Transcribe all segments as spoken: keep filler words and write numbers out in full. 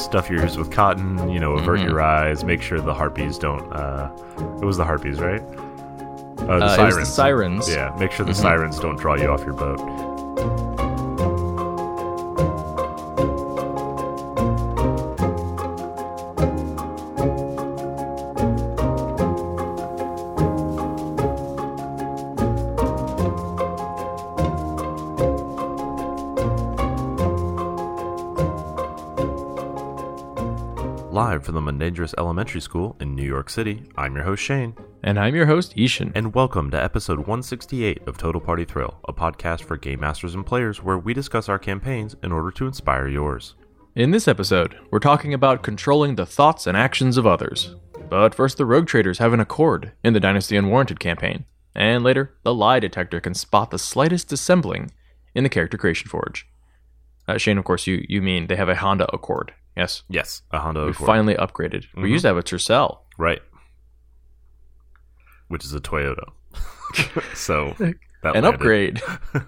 stuff your ears with cotton, you know, avert Mm-hmm. your eyes, make sure the harpies don't, uh, it was the harpies, right? Uh, the Uh, it sirens. was the sirens. Yeah, make sure the Mhm. sirens don't draw you off your boat. Live from the Mundangerous Elementary School in New York City, I'm your host Shane, And I'm your host, Ishan. and welcome to episode one sixty-eight of Total Party Thrill, a podcast for game masters and players where we discuss our campaigns in order to inspire yours. In this episode, we're talking about controlling the thoughts and actions of others. But first, the rogue traders have an accord in the Dynasty Unwarranted campaign. And later, the lie detector can spot the slightest dissembling in the Character Creation Forge. Uh, Shane, of course, you, you mean they have a Honda Accord. Yes, Yes, a Honda we Accord. finally upgraded. Mhm. We used to have a Tercel. Right. Which is a Toyota. so, that An landed. upgrade.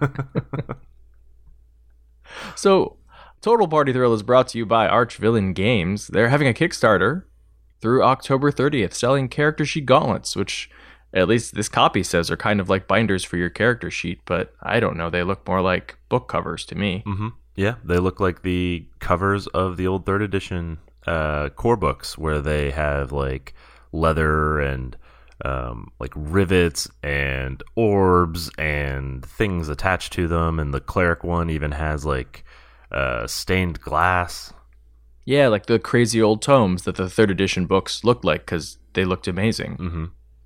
So, Total Party Thrill is brought to you by Archvillain Games. They're having a Kickstarter through October thirtieth, selling character sheet gauntlets, which at least this copy says are kind of like binders for your character sheet, but I don't know. They look more like book covers to me. Mm-hmm. Yeah, they look like the covers of the old third edition uh, core books where they have like leather and um, like rivets and orbs and things attached to them. And the cleric one even has like uh, stained glass. Yeah, like the crazy old tomes that the third edition books looked like because they looked amazing. Mm-hmm.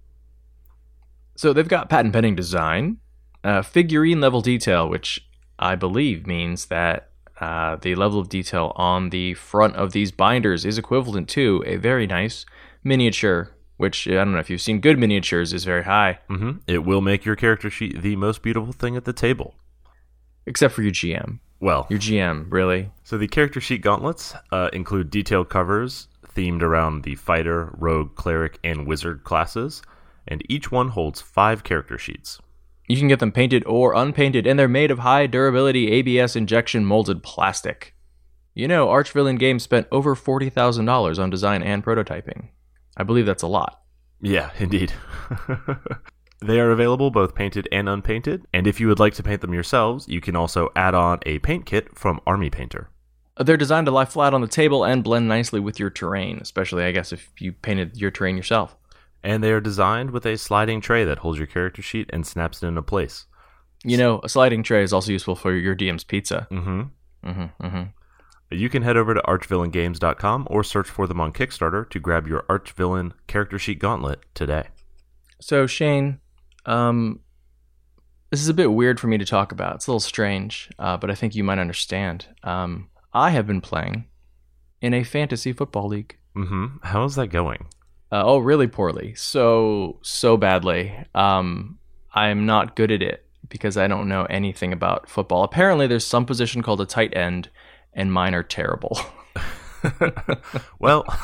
So they've got patent pending design, uh, figurine level detail, which I believe means that uh, the level of detail on the front of these binders is equivalent to a very nice miniature, which I don't know if you've seen good miniatures, is very high, Mm-hmm. It will make your character sheet the most beautiful thing at the table. except for your G M. Well, Your G M, really? so the character sheet gauntlets uh, include detailed covers themed around the fighter, rogue, cleric, and wizard classes, and each one holds five character sheets. You can get them painted or unpainted, and they're made of high durability A B S injection molded plastic. You know, Archvillain Games spent over forty thousand dollars on design and prototyping. I believe that's a lot. Yeah, indeed. They are available both painted and unpainted, and if you would like to paint them yourselves, you can also add on a paint kit from Army Painter. They're designed to lie flat on the table and blend nicely with your terrain, especially, I guess, if you painted your terrain yourself. And they are designed with a sliding tray that holds your character sheet and snaps it into place. You know, a sliding tray is also useful for your D M's pizza. Mm-hmm. Mm-hmm, mm-hmm. You can head over to archvillain games dot com or search for them on Kickstarter to grab your Archvillain character sheet gauntlet today. So, Shane, um, this is a bit weird for me to talk about. It's a little strange, uh, but I think you might understand. Um, I have been playing in a fantasy football league. Mm-hmm. How is that going? Uh, oh, really poorly. So, so badly. Um, I'm not good at it because I don't know anything about football. Apparently, there's some position called a tight end, and mine are terrible. Well,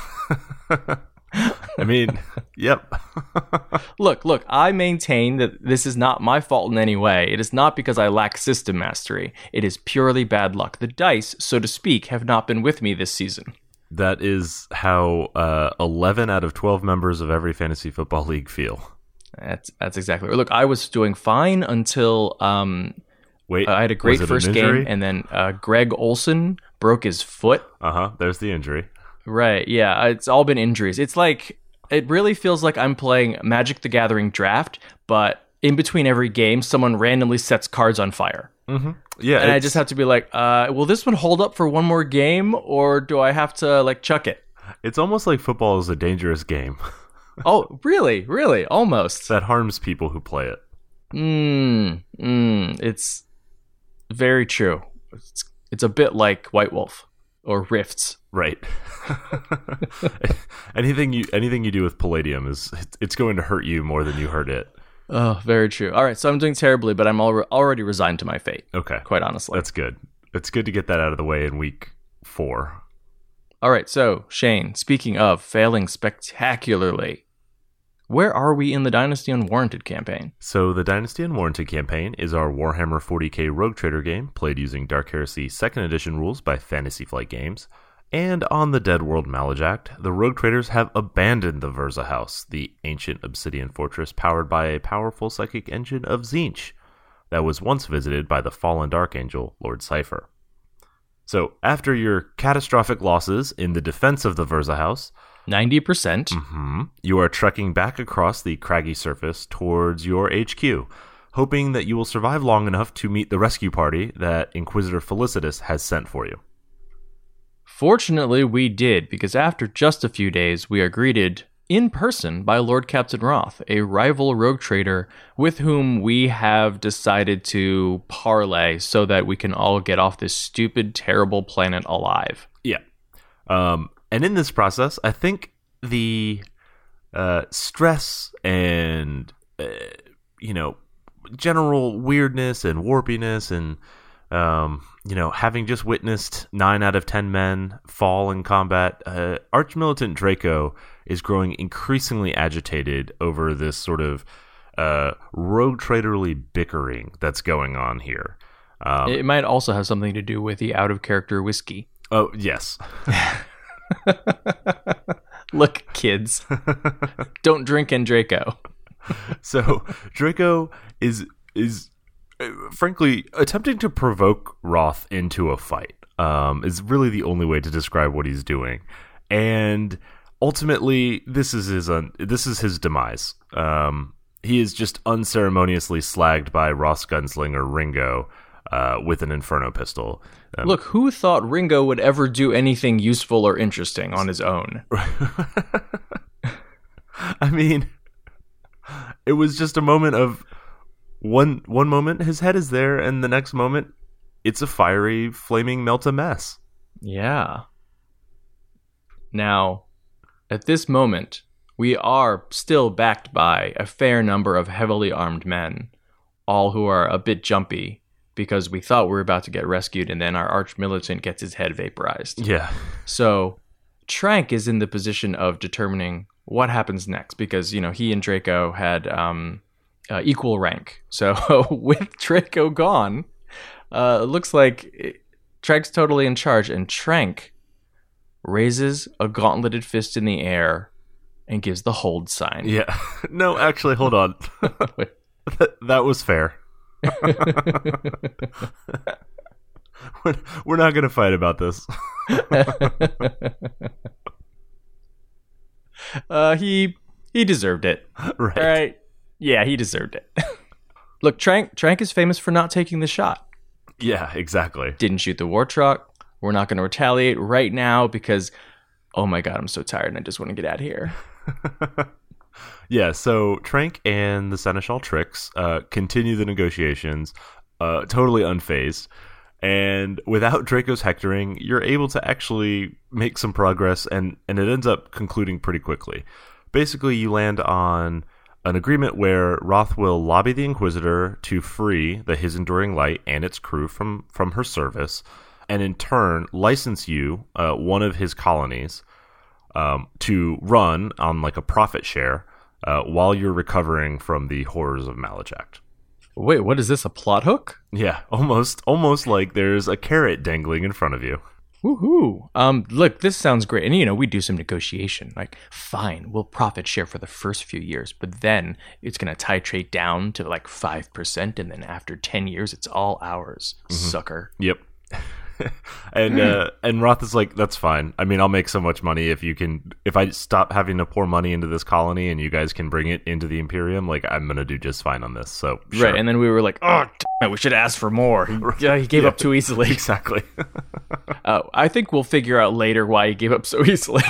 I mean, yep. Look, look, I maintain that this is not my fault in any way. It is not because I lack system mastery. It is purely bad luck. The dice, so to speak, have not been with me this season. That is how uh, eleven out of twelve members of every fantasy football league feel. That's that's exactly right. Look, I was doing fine until um, Wait, I had a great was it an first injury? game, and then uh, Greg Olson broke his foot. Uh-huh, there's the injury. Right, yeah, it's all been injuries. It's like, it really feels like I'm playing Magic the Gathering draft, but in between every game, someone randomly sets cards on fire. Mm-hmm. Yeah, And I it's- just have to be like, uh, will this one hold up for one more game, or do I have to, like, chuck it? It's almost like football is a dangerous game Oh, really? Really? Almost. that harms people who play it. Mmm, mmm, it's very true. It's, it's a bit like White Wolf, or Rifts. Right. anything you anything you do with Palladium is it's going to hurt you more than you hurt it. Oh, very true. All right, so I'm doing terribly, but I'm alre- already resigned to my fate, Okay, quite honestly. that's good. It's good to get that out of the way in week four. All right, so, Shane, speaking of failing spectacularly, where are we in the Dynasty Unwarranted campaign? So the Dynasty Unwarranted campaign is our Warhammer forty K Rogue Trader game played using Dark Heresy second Edition rules by Fantasy Flight Games. And on the Dead World Malajact, the rogue traders have abandoned the Verza House, the ancient obsidian fortress powered by a powerful psychic engine of Tzeentch that was once visited by the fallen Dark Angel, Lord Cypher. So, after your catastrophic losses in the defense of the Verza House, ninety percent, mm-hmm, you are trekking back across the craggy surface towards your H Q, hoping that you will survive long enough to meet the rescue party that Inquisitor Felicitas has sent for you. Fortunately, we did, because after just a few days, we are greeted in person by Lord Captain Roth, a rival rogue trader with whom we have decided to parlay so that we can all get off this stupid, terrible planet alive. Yeah. Um, and in this process, I think the uh, stress and, uh, you know, general weirdness and warpiness and Um, you know, having just witnessed nine out of ten men fall in combat, uh, Archmilitant Draco is growing increasingly agitated over this sort of uh, rogue traderly bickering that's going on here. Um, it might also have something to do with the out-of-character whiskey. Oh, yes. Look, kids, don't drink in Draco. So Draco is is... frankly, attempting to provoke Roth into a fight um, is really the only way to describe what he's doing, and ultimately, this is his un- this is his demise. Um, he is just unceremoniously slagged by Roth's gunslinger Ringo uh, with an Inferno pistol. Um, Look, who thought Ringo would ever do anything useful or interesting on his own? I mean, it was just a moment of. One one moment his head is there, and the next moment it's a fiery, flaming melt a mess. Yeah. Now, at this moment, we are still backed by a fair number of heavily armed men, all who are a bit jumpy because we thought we were about to get rescued, and then our arch-militant gets his head vaporized. Yeah. So, Trank is in the position of determining what happens next, because, you know, he and Draco had... um. Uh, equal rank. So with Draco gone, uh, it looks like it, Trank's totally in charge, and Trank raises a gauntleted fist in the air and gives the hold sign. Yeah. No, actually, hold on. that, that was fair. we're, we're not going to fight about this. uh, he he deserved it. Right. Right. Yeah, he deserved it. Look, Trank, Trank is famous for not taking the shot. Yeah, exactly. Didn't shoot the war truck. We're not going to retaliate right now because, oh my god, I'm so tired and I just want to get out of here. Yeah, so Trank and the Seneschal Trix uh, continue the negotiations, uh, totally unfazed. And without Draco's hectoring, you're able to actually make some progress, and, and it ends up concluding pretty quickly. Basically, you land on... an agreement where Roth will lobby the Inquisitor to free the His Enduring Light and its crew from, from her service, and in turn license you uh, one of his colonies um, to run on like a profit share uh, while you're recovering from the horrors of Malajact. Wait, what is this, a plot hook? Yeah, almost, almost like there's a carrot dangling in front of you. Woohoo! Um, look, this sounds great. And, you know, we do some negotiation. Like, fine, we'll profit share for the first few years, but then it's going to titrate down to like five percent, and then after ten years, it's all ours. Mm-hmm. Sucker. Yep. and uh, and Roth is like, that's fine. I mean, I'll make so much money if you can, if I stop having to pour money into this colony and you guys can bring it into the Imperium, like, I'm going to do just fine on this. So, sure. Right, and then we were like, oh, damn it, we should ask for more. He, yeah, he gave yeah, up too easily. Exactly. uh, I think we'll figure out later why he gave up so easily.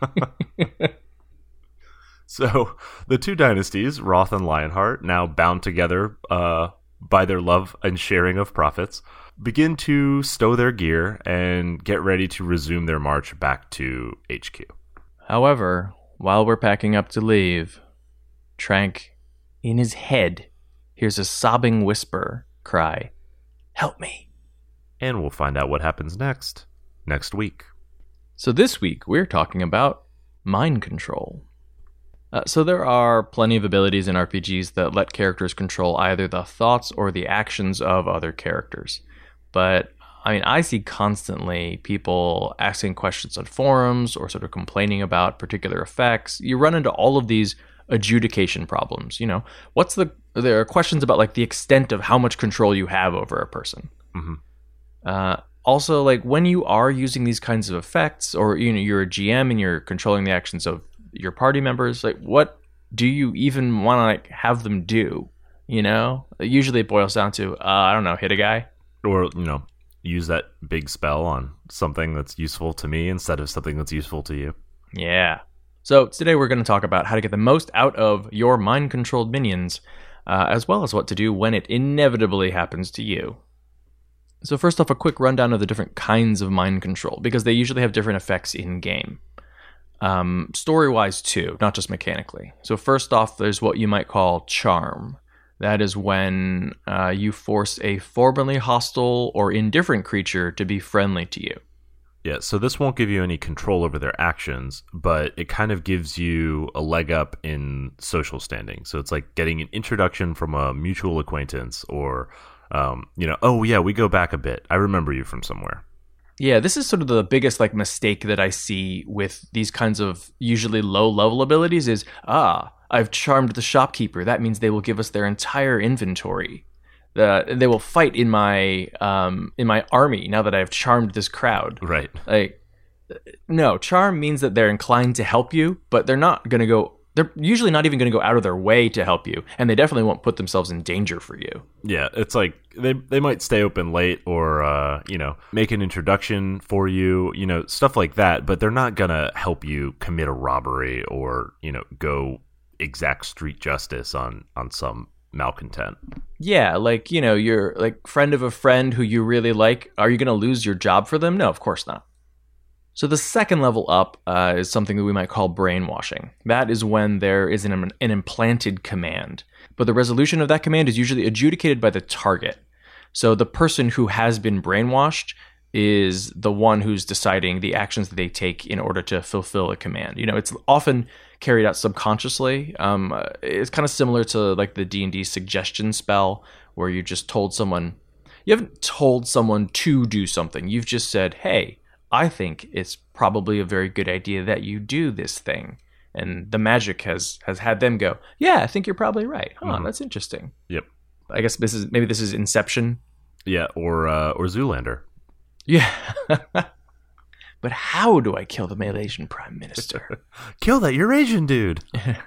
So, the two dynasties, Roth and Lionheart, now bound together uh, by their love and sharing of profits, begin to stow their gear and get ready to resume their march back to H Q. However, while we're packing up to leave, Trank, in his head, hears a sobbing whisper cry, "Help me." And we'll find out what happens next, next week. So this week, we're talking about mind control. Uh, so there are plenty of abilities in R P Gs that let characters control either the thoughts or the actions of other characters. But I mean, I see constantly people asking questions on forums or sort of complaining about particular effects. You run into all of these adjudication problems. You know, what's the there are questions about like the extent of how much control you have over a person. Mm-hmm. Uh, also, like when you are using these kinds of effects, or you know, you're a G M and you're controlling the actions of your party members, like what do you even want to like have them do? You know, usually it boils down to uh, I don't know, hit a guy, or you know, use that big spell on something that's useful to me instead of something that's useful to you. Yeah. So today we're going to talk about how to get the most out of your mind-controlled minions, uh, as well as what to do when it inevitably happens to you. So first off, a quick rundown of the different kinds of mind control, because they usually have different effects in-game. Um, story-wise too, not just mechanically. So first off, there's what you might call charm. That is when uh, you force a formerly hostile or indifferent creature to be friendly to you. Yeah, so this won't give you any control over their actions, but it kind of gives you a leg up in social standing. So it's like getting an introduction from a mutual acquaintance, or, um, you know, oh yeah, we go back a bit. I remember you from somewhere. Yeah, this is sort of the biggest like mistake that I see with these kinds of usually low-level abilities is, ah, I've charmed the shopkeeper. That means they will give us their entire inventory. Uh, they will fight in my um, in my army now that I've charmed this crowd. Right. Like, no, charm means that they're inclined to help you, but they're not going to go. They're usually not even going to go out of their way to help you, and they definitely won't put themselves in danger for you. Yeah, it's like they they might stay open late, or uh, you know, make an introduction for you, you know, stuff like that. But they're not gonna help you commit a robbery or you know go exact street justice on on some malcontent. Yeah, like, you know, you're like friend of a friend who you really like. Are you going to lose your job for them? No, of course not. So the second level up uh, is something that we might call brainwashing. That is when there is an, an implanted command, but the resolution of that command is usually adjudicated by the target. So the person who has been brainwashed is the one who's deciding the actions that they take in order to fulfill a command. You know, it's often carried out subconsciously. Um, it's kind of similar to like the D and D suggestion spell, where you just told someone, you haven't told someone to do something. You've just said, hey, I think it's probably a very good idea that you do this thing. And the magic has, has had them go, yeah, I think you're probably right. Huh, mm-hmm. That's interesting. Yep. I guess this is, maybe this is Inception. Yeah, or uh, or Zoolander. Yeah. But how do I kill the Malaysian Prime Minister? Kill that Eurasian dude.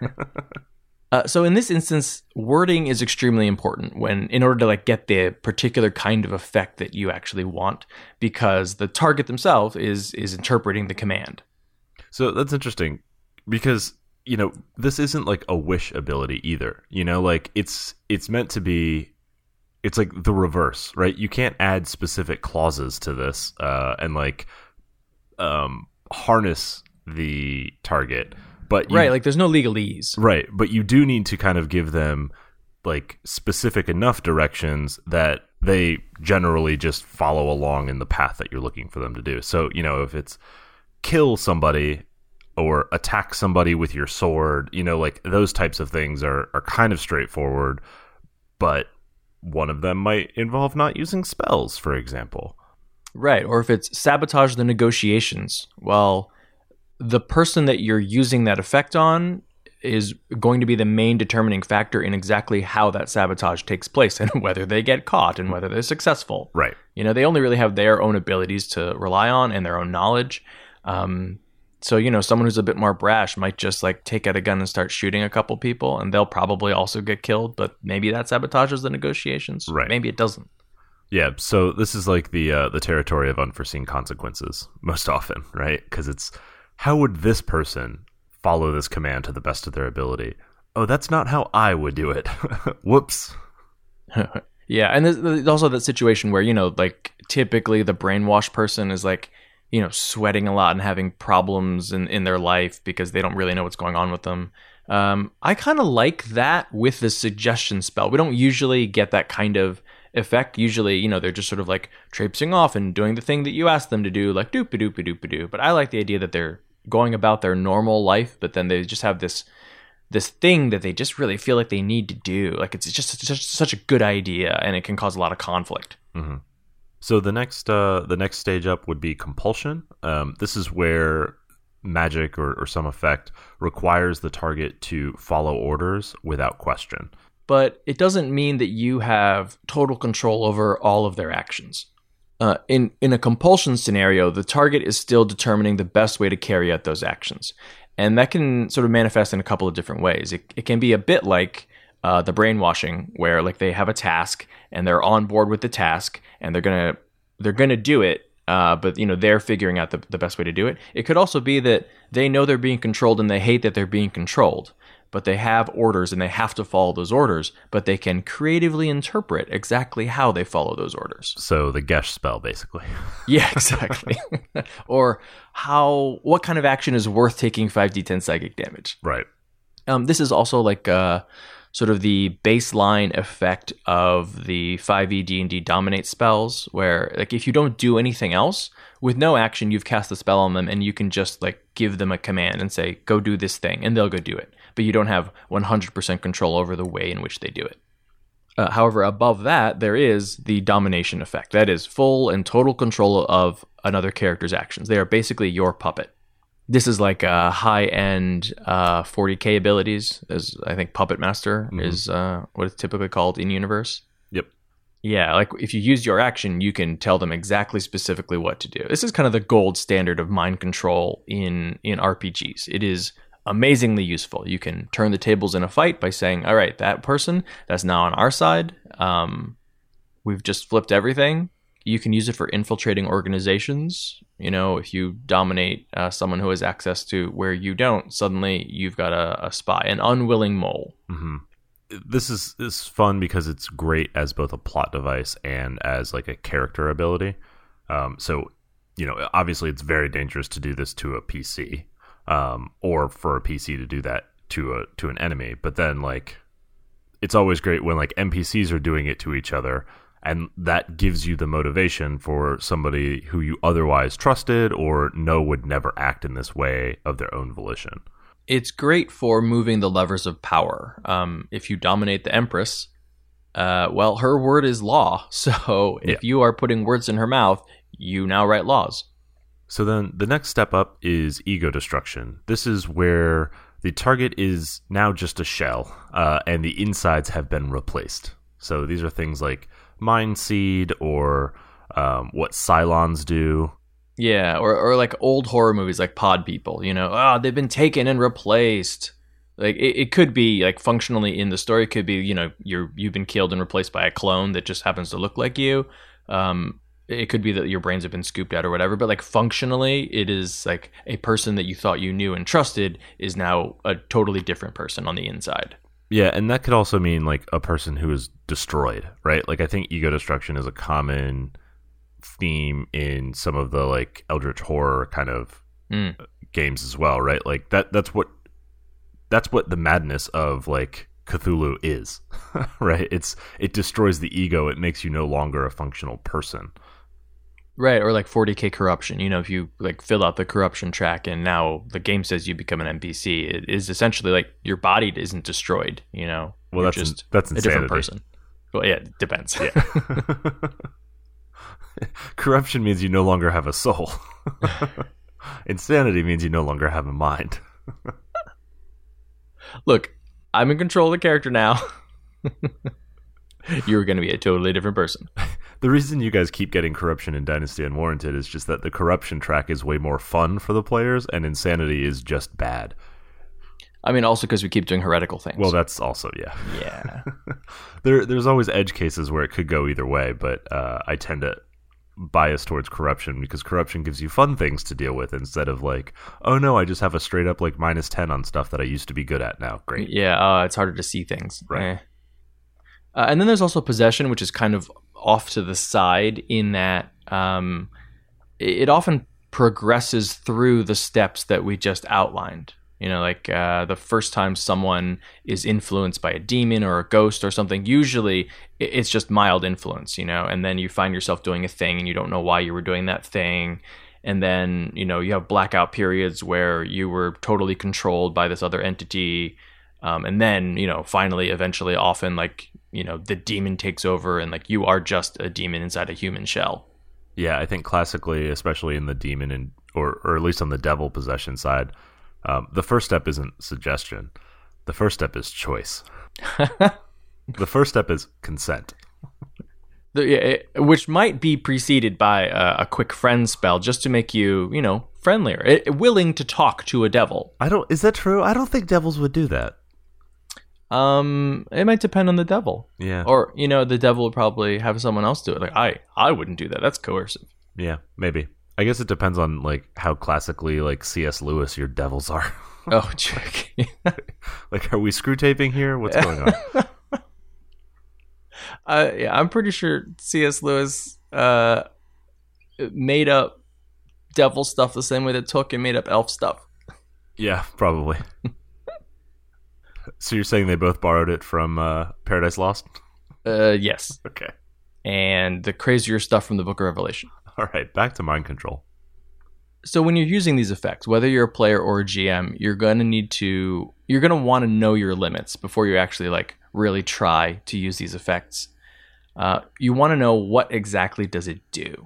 uh, so in this instance, wording is extremely important when, in order to like get the particular kind of effect that you actually want, because the target themselves is is interpreting the command. So that's interesting, because you know this isn't like a wish ability either. You know, like it's it's meant to be. It's like the reverse, right? You can't add specific clauses to this uh, and like. Um, harness the target, but you, right, like there's no legalese, right? But you do need to kind of give them like specific enough directions that they generally just follow along in the path that you're looking for them to do. So you know, if it's kill somebody or attack somebody with your sword, you know, like those types of things are are kind of straightforward, but one of them might involve not using spells, for example. Right, or if it's sabotage the negotiations, well, the person that you're using that effect on is going to be the main determining factor in exactly how that sabotage takes place and whether they get caught and whether they're successful. Right. You know, they only really have their own abilities to rely on and their own knowledge. Um, so, you know, someone who's a bit more brash might just like take out a gun and start shooting a couple people, and they'll probably also get killed, but maybe that sabotages the negotiations. Right. Maybe it doesn't. Yeah, so this is like the uh, the territory of unforeseen consequences most often, right? Because it's, how would this person follow this command to the best of their ability? Oh, that's not how I would do it. Whoops. Yeah, and there's, there's also that situation where, you know, like typically the brainwashed person is like, you know, sweating a lot and having problems in, in their life because they don't really know what's going on with them. Um, I kind of like that with the suggestion spell. We don't usually get that kind of effect. Usually, you know, they're just sort of like traipsing off and doing the thing that you ask them to do, like doop a doop a doop a doo. But I like the idea that they're going about their normal life, but then they just have this this thing that they just really feel like they need to do. Like it's just such, such a good idea, and it can cause a lot of conflict. Mm-hmm. So the next uh, the next stage up would be compulsion. Um, this is where magic or, or some effect requires the target to follow orders without question. But it doesn't mean that you have total control over all of their actions. Uh, in, in a compulsion scenario, the target is still determining the best way to carry out those actions. And that can sort of manifest in a couple of different ways. It, it can be a bit like uh, the brainwashing, where like they have a task and they're on board with the task and they're gonna they're gonna do it. Uh, but you know they're figuring out the, the best way to do it. It could also be that they know they're being controlled and they hate that they're being controlled, but they have orders and they have to follow those orders, but they can creatively interpret exactly how they follow those orders. So the Gesh spell, basically. Yeah, exactly. Or how what kind of action is worth taking five d ten psychic damage. Right. Um, this is also like uh, sort of the baseline effect of the five e D and D dominate spells, where like if you don't do anything else, with no action, you've cast a spell on them and you can just like give them a command and say, go do this thing, and they'll go do it. But you don't have one hundred percent control over the way in which they do it. Uh, however, above that, there is the domination effect. That is full and total control of another character's actions. They are basically your puppet. This is like uh, high-end uh, forty K abilities, as I think Puppet Master mm-hmm. is uh, what it's typically called in universe. Yep. Yeah, like if you use your action, you can tell them exactly specifically what to do. This is kind of the gold standard of mind control in, in R P Gs. It is amazingly useful. You can turn the tables in a fight by saying, all right, that person that's now on our side, um, we've just flipped everything. You can use it for infiltrating organizations. You know, if you dominate uh, someone who has access to where you don't, suddenly you've got a, a spy, an unwilling mole. Mm-hmm. This is, this is fun because it's great as both a plot device and as like a character ability. Um, so, you know, obviously it's very dangerous to do this to a P C. Um, or for a P C to do that to a to an enemy, but then like it's always great when like N P Cs are doing it to each other, and that gives you the motivation for somebody who you otherwise trusted or know would never act in this way of their own volition. It's great for moving the levers of power. Um, if you dominate the Empress, uh, well, her word is law. So if yeah. you are putting words in her mouth, you now write laws. So then the next step up is ego destruction. This is where the target is now just a shell, uh, and the insides have been replaced. So these are things like Mind Seed or um, what Cylons do. Yeah, or, or like old horror movies like Pod People, you know, oh, they've been taken and replaced. Like it, it could be like functionally in the story, it could be, you know, you're, you've been killed and replaced by a clone that just happens to look like you. Um, It could be that your brains have been scooped out or whatever, but like functionally, it is like a person that you thought you knew and trusted is now a totally different person on the inside. Yeah, and that could also mean like a person who is destroyed, right? Like I think ego destruction is a common theme in some of the like Eldritch horror kind of mm. games as well, right? Like that that's what that's what the madness of like Cthulhu is, right? It's it destroys the ego. It makes you no longer a functional person. Right, or like forty K corruption. You know, if you like fill out the corruption track and now the game says you become an N P C, it is essentially like your body isn't destroyed, you know. Well, You're that's just that's a insanity. different person. Well, yeah, it depends. Yeah. Corruption means you no longer have a soul. Insanity means you no longer have a mind. Look, I'm in control of the character now. You're going to be a totally different person. The reason you guys keep getting corruption in Dynasty Unwarranted is just that the corruption track is way more fun for the players, and insanity is just bad. I mean, also because we keep doing heretical things. Well, that's also, yeah. Yeah. there, There's always edge cases where it could go either way, but uh, I tend to bias towards corruption because corruption gives you fun things to deal with instead of like, oh no, I just have a straight up like minus ten on stuff that I used to be good at now. Great. Yeah, uh, it's harder to see things. Right. Eh. Uh, and then there's also possession, which is kind of off to the side in that um, it, it often progresses through the steps that we just outlined. You know, like uh, the first time someone is influenced by a demon or a ghost or something, usually it's just mild influence, you know, and then you find yourself doing a thing and you don't know why you were doing that thing. And then, you know, you have blackout periods where you were totally controlled by this other entity. Um, and then, you know, finally, eventually, often like, you know, the demon takes over and like you are just a demon inside a human shell. Yeah, I think classically, especially in the demon and or or at least on the devil possession side, um, the first step isn't suggestion. The first step is choice. The first step is consent. The, yeah, which might be preceded by a, a quick friend spell just to make you, you know, friendlier, it, willing to talk to a devil. I don't. Is that true? I don't think devils would do that. Um, it might depend on the devil. Yeah. Or, you know, the devil would probably have someone else do it. Like, I, I wouldn't do that. That's coercive. Yeah, maybe. I guess it depends on like how classically like C S Lewis your devils are. Oh, check. Like, are we screw taping here? What's going on? Uh, yeah, I'm pretty sure C S Lewis uh, made up devil stuff the same way that Tolkien made up elf stuff. Yeah, probably. So you're saying they both borrowed it from uh, Paradise Lost? Uh, yes. Okay. And the crazier stuff from the Book of Revelation. All right, back to mind control. So when you're using these effects, whether you're a player or a G M, you're going to need to, you're going to want to know your limits before you actually like really try to use these effects. Uh, you want to know what exactly does it do.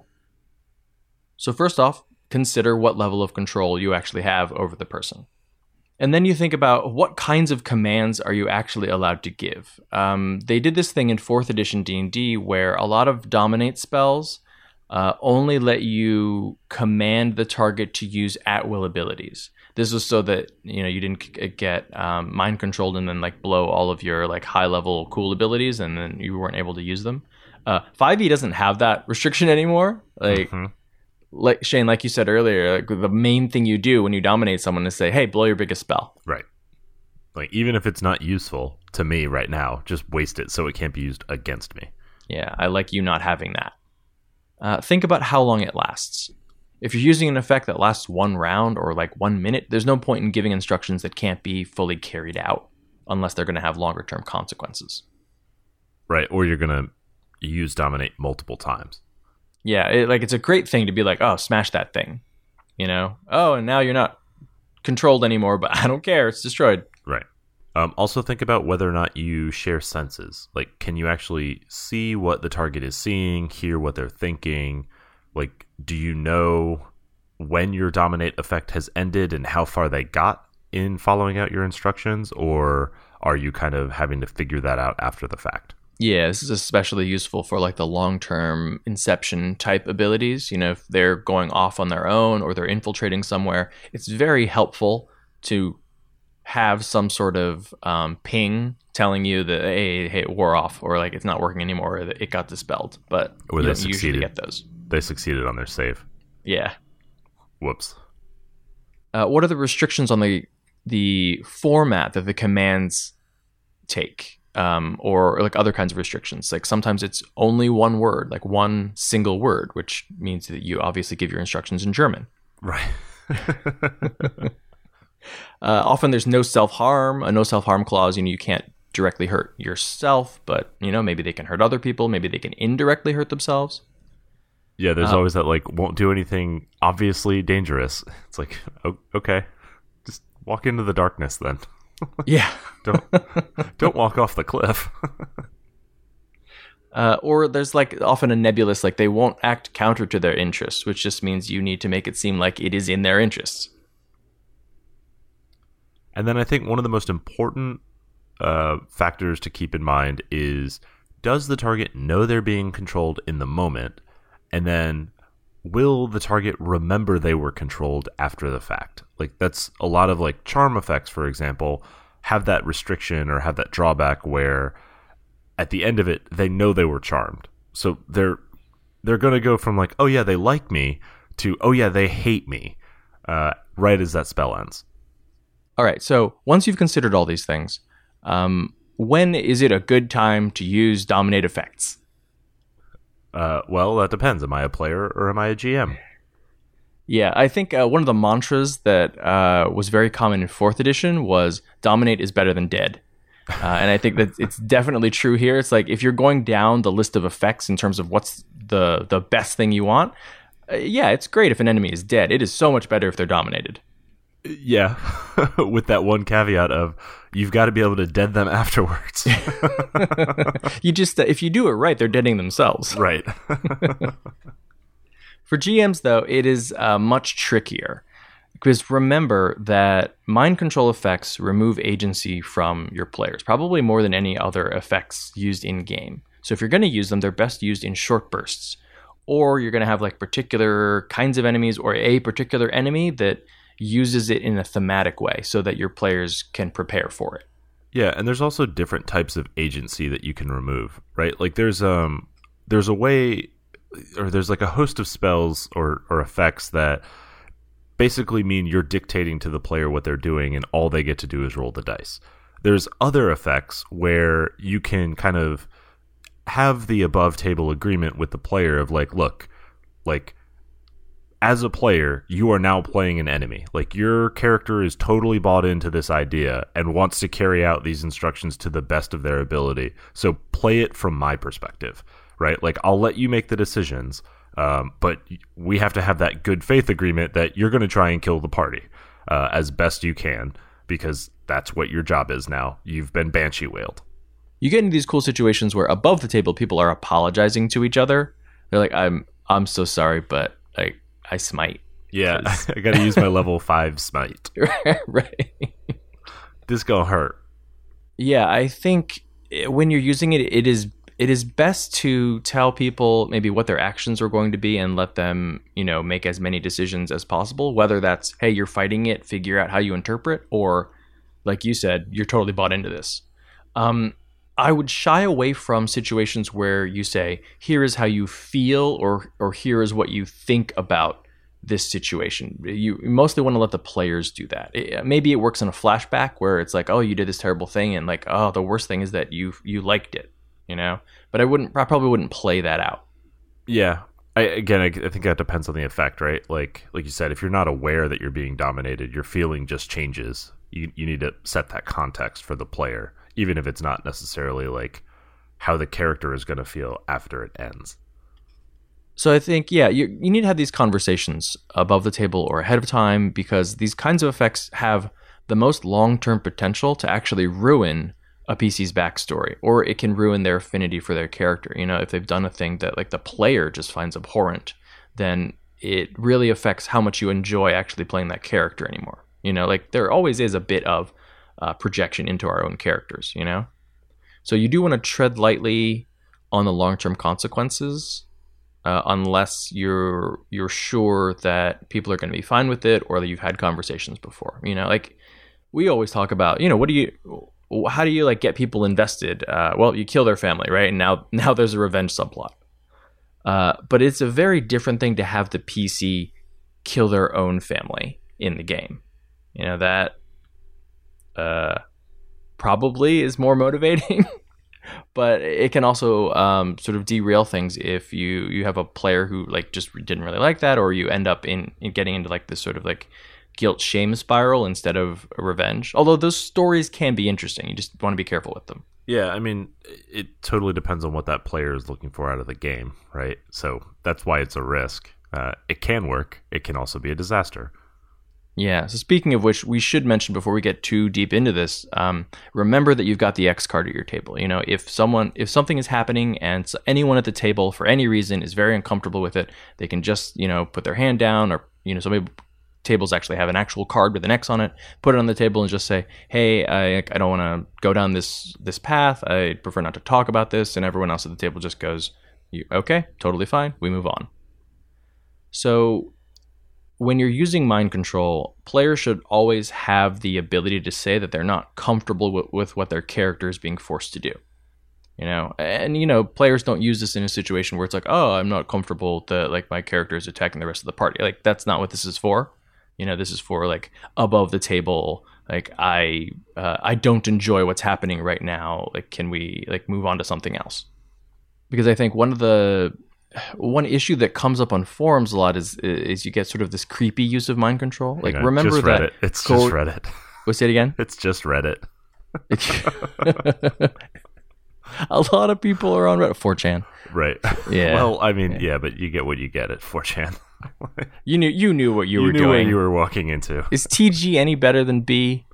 So first off, consider what level of control you actually have over the person. And then you think about what kinds of commands are you actually allowed to give. Um, they did this thing in fourth edition D and D where a lot of dominate spells uh, only let you command the target to use at-will abilities. This was so that, you know, you didn't get um, mind controlled and then like blow all of your like high-level cool abilities and then you weren't able to use them. Uh, five E doesn't have that restriction anymore. Like. Mm-hmm. Like Shane, like you said earlier, like the main thing you do when you dominate someone is say, "Hey, blow your biggest spell." Right. Like even if it's not useful to me right now, just waste it so it can't be used against me. Yeah, I like you not having that. Uh, think about how long it lasts. If you're using an effect that lasts one round or like one minute, there's no point in giving instructions that can't be fully carried out unless they're going to have longer term consequences. Right, or you're going to use dominate multiple times. Yeah, it, like it's a great thing to be like, oh, smash that thing, you know? Oh, and now you're not controlled anymore, but I don't care. It's destroyed. Right. Um, also think about whether or not you share senses. Like, can you actually see what the target is seeing, hear what they're thinking? Like, do you know when your dominate effect has ended and how far they got in following out your instructions? Or are you kind of having to figure that out after the fact? Yeah, this is especially useful for like the long-term inception type abilities. You know, if they're going off on their own or they're infiltrating somewhere, it's very helpful to have some sort of um, ping telling you that, hey, hey, it wore off, or like it's not working anymore, or that it got dispelled. But or you they don't succeeded. usually get those. They succeeded on their save. Yeah. Whoops. Uh, what are the restrictions on the the format that the commands take? Um, or like other kinds of restrictions. Like sometimes it's only one word, like one single word, which means that you obviously give your instructions in German. Right. uh, often there's no self-harm, a no self-harm clause. You know, you can't directly hurt yourself, but you know, maybe they can hurt other people. Maybe they can indirectly hurt themselves. Yeah, there's um, always that like won't do anything obviously dangerous. It's like, oh, okay, just walk into the darkness then. Yeah. don't don't walk off the cliff. uh, or there's like often a nebulous, like they won't act counter to their interests, which just means you need to make it seem like it is in their interests. And then I think one of the most important uh, factors to keep in mind is, does the target know they're being controlled in the moment? And then will the target remember they were controlled after the fact? Like that's a lot of like charm effects, for example, have that restriction or have that drawback where at the end of it, they know they were charmed. So they're they're going to go from like, oh yeah, they like me to, oh yeah, they hate me, uh, right as that spell ends. All right. So once you've considered all these things, um, when is it a good time to use dominate effects? Uh, well, that depends. Am I a player or am I a G M? Yeah, I think uh, one of the mantras that uh, was very common in fourth edition was dominate is better than dead. Uh, and I think that it's definitely true here. It's like if you're going down the list of effects in terms of what's the, the best thing you want, uh, yeah, it's great if an enemy is dead. It is so much better if they're dominated. Yeah, with that one caveat of you've got to be able to dead them afterwards. You just, uh, if you do it right, they're deading themselves. Right. For G Ms, though, it is uh, much trickier. Because remember that mind control effects remove agency from your players, probably more than any other effects used in-game. So if you're going to use them, they're best used in short bursts. Or you're going to have like particular kinds of enemies or a particular enemy that uses it in a thematic way so that your players can prepare for it. Yeah, and there's also different types of agency that you can remove, right? Like there's um there's a way, or there's like a host of spells or, or effects that basically mean you're dictating to the player what they're doing and all they get to do is roll the dice. There's other effects where you can kind of have the above table agreement with the player of like, look, like as a player, you are now playing an enemy. Like your character is totally bought into this idea and wants to carry out these instructions to the best of their ability. So play it from my perspective, right? Like I'll let you make the decisions, um, but we have to have that good faith agreement that you're going to try and kill the party uh, as best you can, because that's what your job is now. You've been banshee whaled. You get into these cool situations where above the table, people are apologizing to each other. They're like, I'm, I'm so sorry, but like, I smite. Yeah, I got to use my level five smite. Right. This gonna hurt. Yeah, I think when you're using it, it is it is best to tell people maybe what their actions are going to be and let them, you know, make as many decisions as possible. Whether that's, hey, you're fighting it, figure out how you interpret, or like you said, you're totally bought into this. Um, I would shy away from situations where you say, here is how you feel, or or here is what you think about this situation. You mostly want to let the players do that. It, maybe it works in a flashback where it's like, oh, you did this terrible thing, and like, oh, the worst thing is that you you liked it, you know? But I wouldn't, I probably wouldn't play that out. Yeah. I, again, I, I think that depends on the effect, right? Like like you said, if you're not aware that you're being dominated, your feeling just changes. You you need to set that context for the player, even if it's not necessarily like how the character is going to feel after it ends. So I think, yeah, you you need to have these conversations above the table or ahead of time, because these kinds of effects have the most long-term potential to actually ruin a P C's backstory, or it can ruin their affinity for their character. You know, if they've done a thing that like the player just finds abhorrent, then it really affects how much you enjoy actually playing that character anymore. You know, like there always is a bit of uh, projection into our own characters, you know? So you do want to tread lightly on the long-term consequences, uh, unless you're you're sure that people are going to be fine with it, or that you've had conversations before. You know, like we always talk about, you know, what do you, how do you like get people invested? Uh, well, you kill their family, right? And now now there's a revenge subplot. Uh, but it's a very different thing to have the P C kill their own family in the game. You know, that uh, probably is more motivating, but it can also um, sort of derail things if you, you have a player who like just didn't really like that, or you end up in, in getting into like this sort of like guilt shame spiral instead of a revenge. Although those stories can be interesting, you just want to be careful with them. Yeah, I mean, it totally depends on what that player is looking for out of the game, right? So that's why it's a risk. Uh, it can work. It can also be a disaster. Yeah, so speaking of which, we should mention before we get too deep into this, um, remember that you've got the X card at your table. You know, if someone, if something is happening and anyone at the table for any reason is very uncomfortable with it, they can just, you know, put their hand down, or, you know, some tables actually have an actual card with an X on it, put it on the table and just say, hey, I, I don't want to go down this, this path. I prefer not to talk about this. And everyone else at the table just goes, you, okay, totally fine. We move on. So when you're using mind control, players should always have the ability to say that they're not comfortable with, with what their character is being forced to do. You know, and you know, players don't use this in a situation where it's like, oh, I'm not comfortable that like my character is attacking the rest of the party. Like that's not what this is for. You know, this is for like above the table. Like I, uh, I don't enjoy what's happening right now. Like, can we like move on to something else? Because I think one of the one issue that comes up on forums a lot is is you get sort of this creepy use of mind control. Like, on, remember just that Reddit. It's co- just Reddit. What's it again? It's just Reddit. A lot of people are on Reddit. four chan. Right. Yeah. Well, I mean, yeah. yeah, but you get what you get at four chan. you knew you knew what you, you were knew doing. What you were walking into. Is T G any better than B?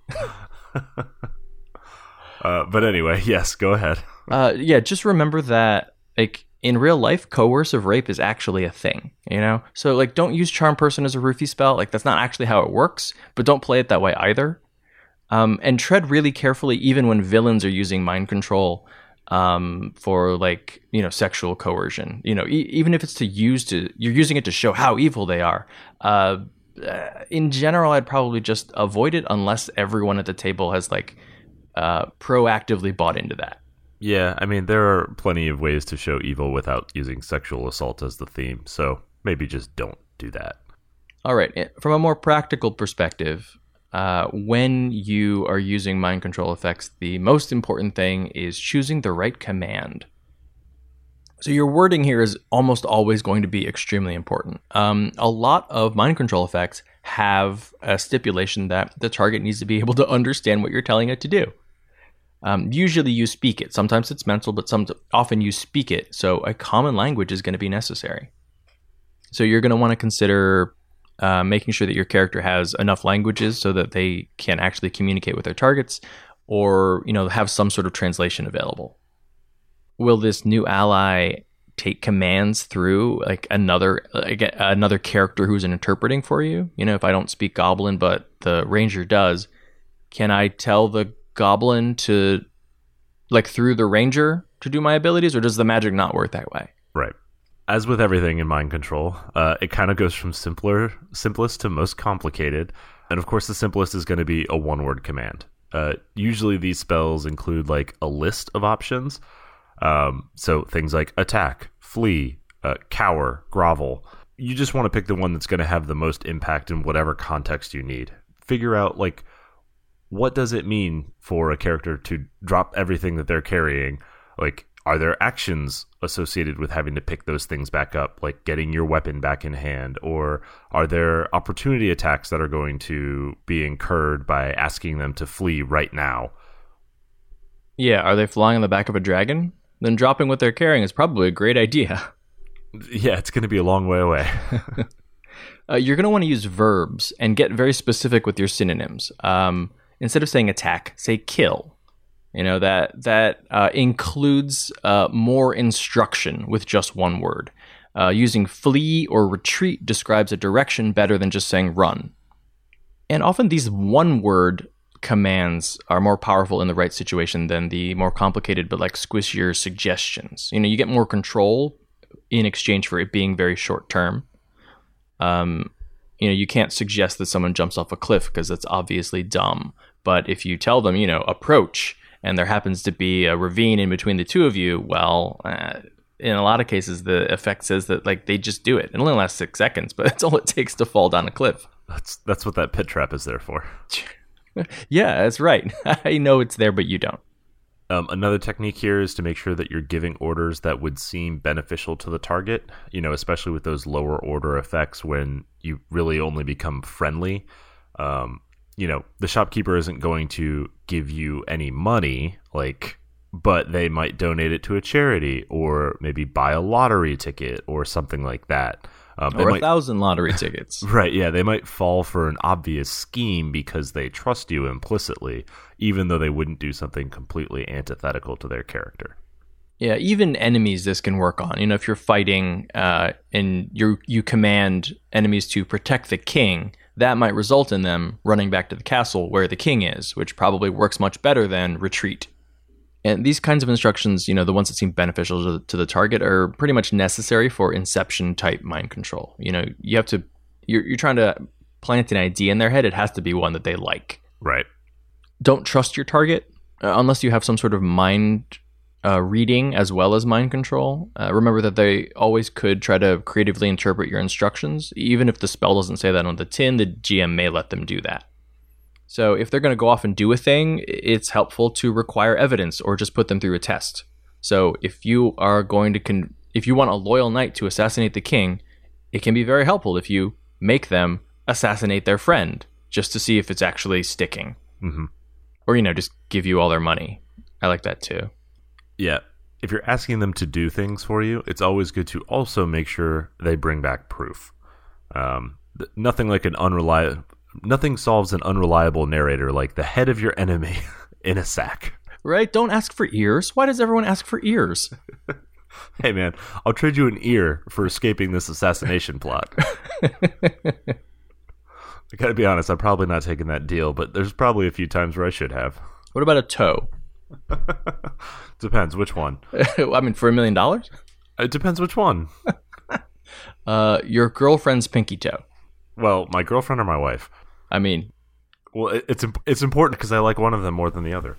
uh, but anyway, yes, go ahead. uh, yeah, just remember that like in real life, coercive rape is actually a thing, you know? So, like, don't use Charm Person as a roofie spell. Like, that's not actually how it works, but don't play it that way either. Um, and tread really carefully even when villains are using mind control um, for, like, you know, sexual coercion. You know, e- even if it's to use to, you're using it to show how evil they are. Uh, in general, I'd probably just avoid it unless everyone at the table has, like, uh, proactively bought into that. Yeah, I mean, there are plenty of ways to show evil without using sexual assault as the theme, so maybe just don't do that. All right. From a more practical perspective, uh, when you are using mind control effects, the most important thing is choosing the right command. So your wording here is almost always going to be extremely important. Um, a lot of mind control effects have a stipulation that the target needs to be able to understand what you're telling it to do. Um, usually you speak it. Sometimes it's mental, but some often you speak it. So a common language is going to be necessary. So you're going to want to consider uh, making sure that your character has enough languages so that they can actually communicate with their targets, or, you know, have some sort of translation available. Will this new ally take commands through like another like another character who's interpreting for you? You know, if I don't speak Goblin, but the Ranger does, can I tell the Goblin to, like, through the Ranger to do my abilities, or does the magic not work that way? Right. As with everything in mind control, uh, it kind of goes from simpler, simplest to most complicated. And of course, the simplest is going to be a one-word command. Uh, usually these spells include like a list of options. Um, so things like attack, flee, uh, cower, grovel. You just want to pick the one that's going to have the most impact in whatever context you need. Figure out, like, what does it mean for a character to drop everything that they're carrying? Like, are there actions associated with having to pick those things back up, like getting your weapon back in hand? Or are there opportunity attacks that are going to be incurred by asking them to flee right now? Yeah, are they flying on the back of a dragon? Then dropping what they're carrying is probably a great idea. Yeah, it's going to be a long way away. uh, you're going to want to use verbs and get very specific with your synonyms. Um, instead of saying attack, say kill. You know, that that uh, includes uh, more instruction with just one word. Uh, using flee or retreat describes a direction better than just saying run. And often these one-word commands are more powerful in the right situation than the more complicated but like squishier suggestions. You know, you get more control in exchange for it being very short-term. Um, you know, you can't suggest that someone jumps off a cliff because that's obviously dumb. But if you tell them, you know, approach, and there happens to be a ravine in between the two of you, well, uh, in a lot of cases, the effect says that like they just do it. It only lasts six seconds, but it's all it takes to fall down a cliff. That's that's what that pit trap is there for. Yeah, that's right. I know it's there, but you don't. Um, another technique here is to make sure that you're giving orders that would seem beneficial to the target, you know, especially with those lower order effects when you really only become friendly. Um, you know, the shopkeeper isn't going to give you any money, like, but they might donate it to a charity or maybe buy a lottery ticket or something like that. Um, or a might, thousand lottery tickets. Right, yeah. They might fall for an obvious scheme because they trust you implicitly, even though they wouldn't do something completely antithetical to their character. Yeah, even enemies this can work on. You know, if you're fighting uh, and you you command enemies to protect the king, that might result in them running back to the castle where the king is, which probably works much better than retreat. And these kinds of instructions, you know, the ones that seem beneficial to, to the target are pretty much necessary for Inception type mind control. You know, you have to, you're, you're trying to plant an idea in their head. It has to be one that they like. Right. Don't trust your target uh, unless you have some sort of mind uh, reading as well as mind control. Uh, remember that they always could try to creatively interpret your instructions. Even if the spell doesn't say that on the tin, the G M may let them do that. So if they're going to go off and do a thing, it's helpful to require evidence or just put them through a test. So if you are going to, con- if you want a loyal knight to assassinate the king, it can be very helpful if you make them assassinate their friend just to see if it's actually sticking. Mm-hmm. Or, you know, just give you all their money. I like that too. Yeah. If you're asking them to do things for you, it's always good to also make sure they bring back proof. Um, th- nothing like an unreliable... Nothing solves an unreliable narrator like the head of your enemy in a sack. Right? Don't ask for ears. Why does everyone ask for ears? Hey, man, I'll trade you an ear for escaping this assassination plot. I gotta be honest, I'm probably not taking that deal, but there's probably a few times where I should have. What about a toe? Depends which one. I mean, for a million dollars? It depends which one. Uh, your girlfriend's pinky toe. Well, my girlfriend or my wife? I mean... Well, it, it's it's important because I like one of them more than the other.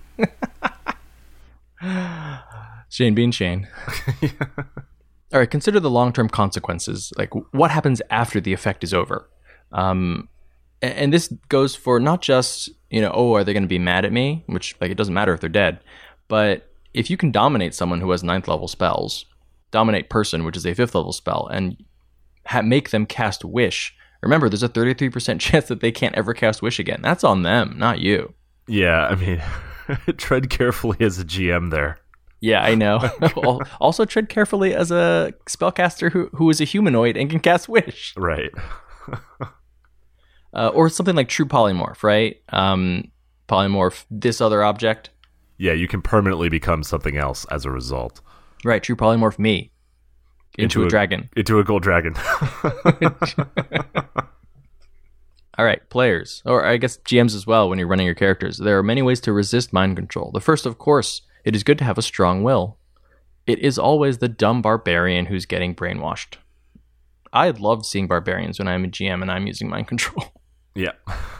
Shane being Shane. Yeah. All right, consider the long-term consequences. Like, what happens after the effect is over? Um, and, and this goes for not just, you know, oh, are they going to be mad at me? Which, like, it doesn't matter if they're dead. But if you can dominate someone who has ninth level spells, dominate person, which is a fifth level spell, and ha- make them cast Wish. Remember, there's a thirty-three percent chance that they can't ever cast Wish again. That's on them, not you. Yeah, I mean, tread carefully as a G M there. Yeah, I know. Also, tread carefully as a spellcaster who who is a humanoid and can cast Wish. Right. uh, or something like True Polymorph, right? Um, polymorph this other object. Yeah, you can permanently become something else as a result. Right, True Polymorph me into, into a, a dragon. Into a gold dragon. All right, players, or I guess G Ms as well when you're running your characters. There are many ways to resist mind control. The first, of course, it is good to have a strong will. It is always the dumb barbarian who's getting brainwashed. I love seeing barbarians when I'm a G M and I'm using mind control. Yeah.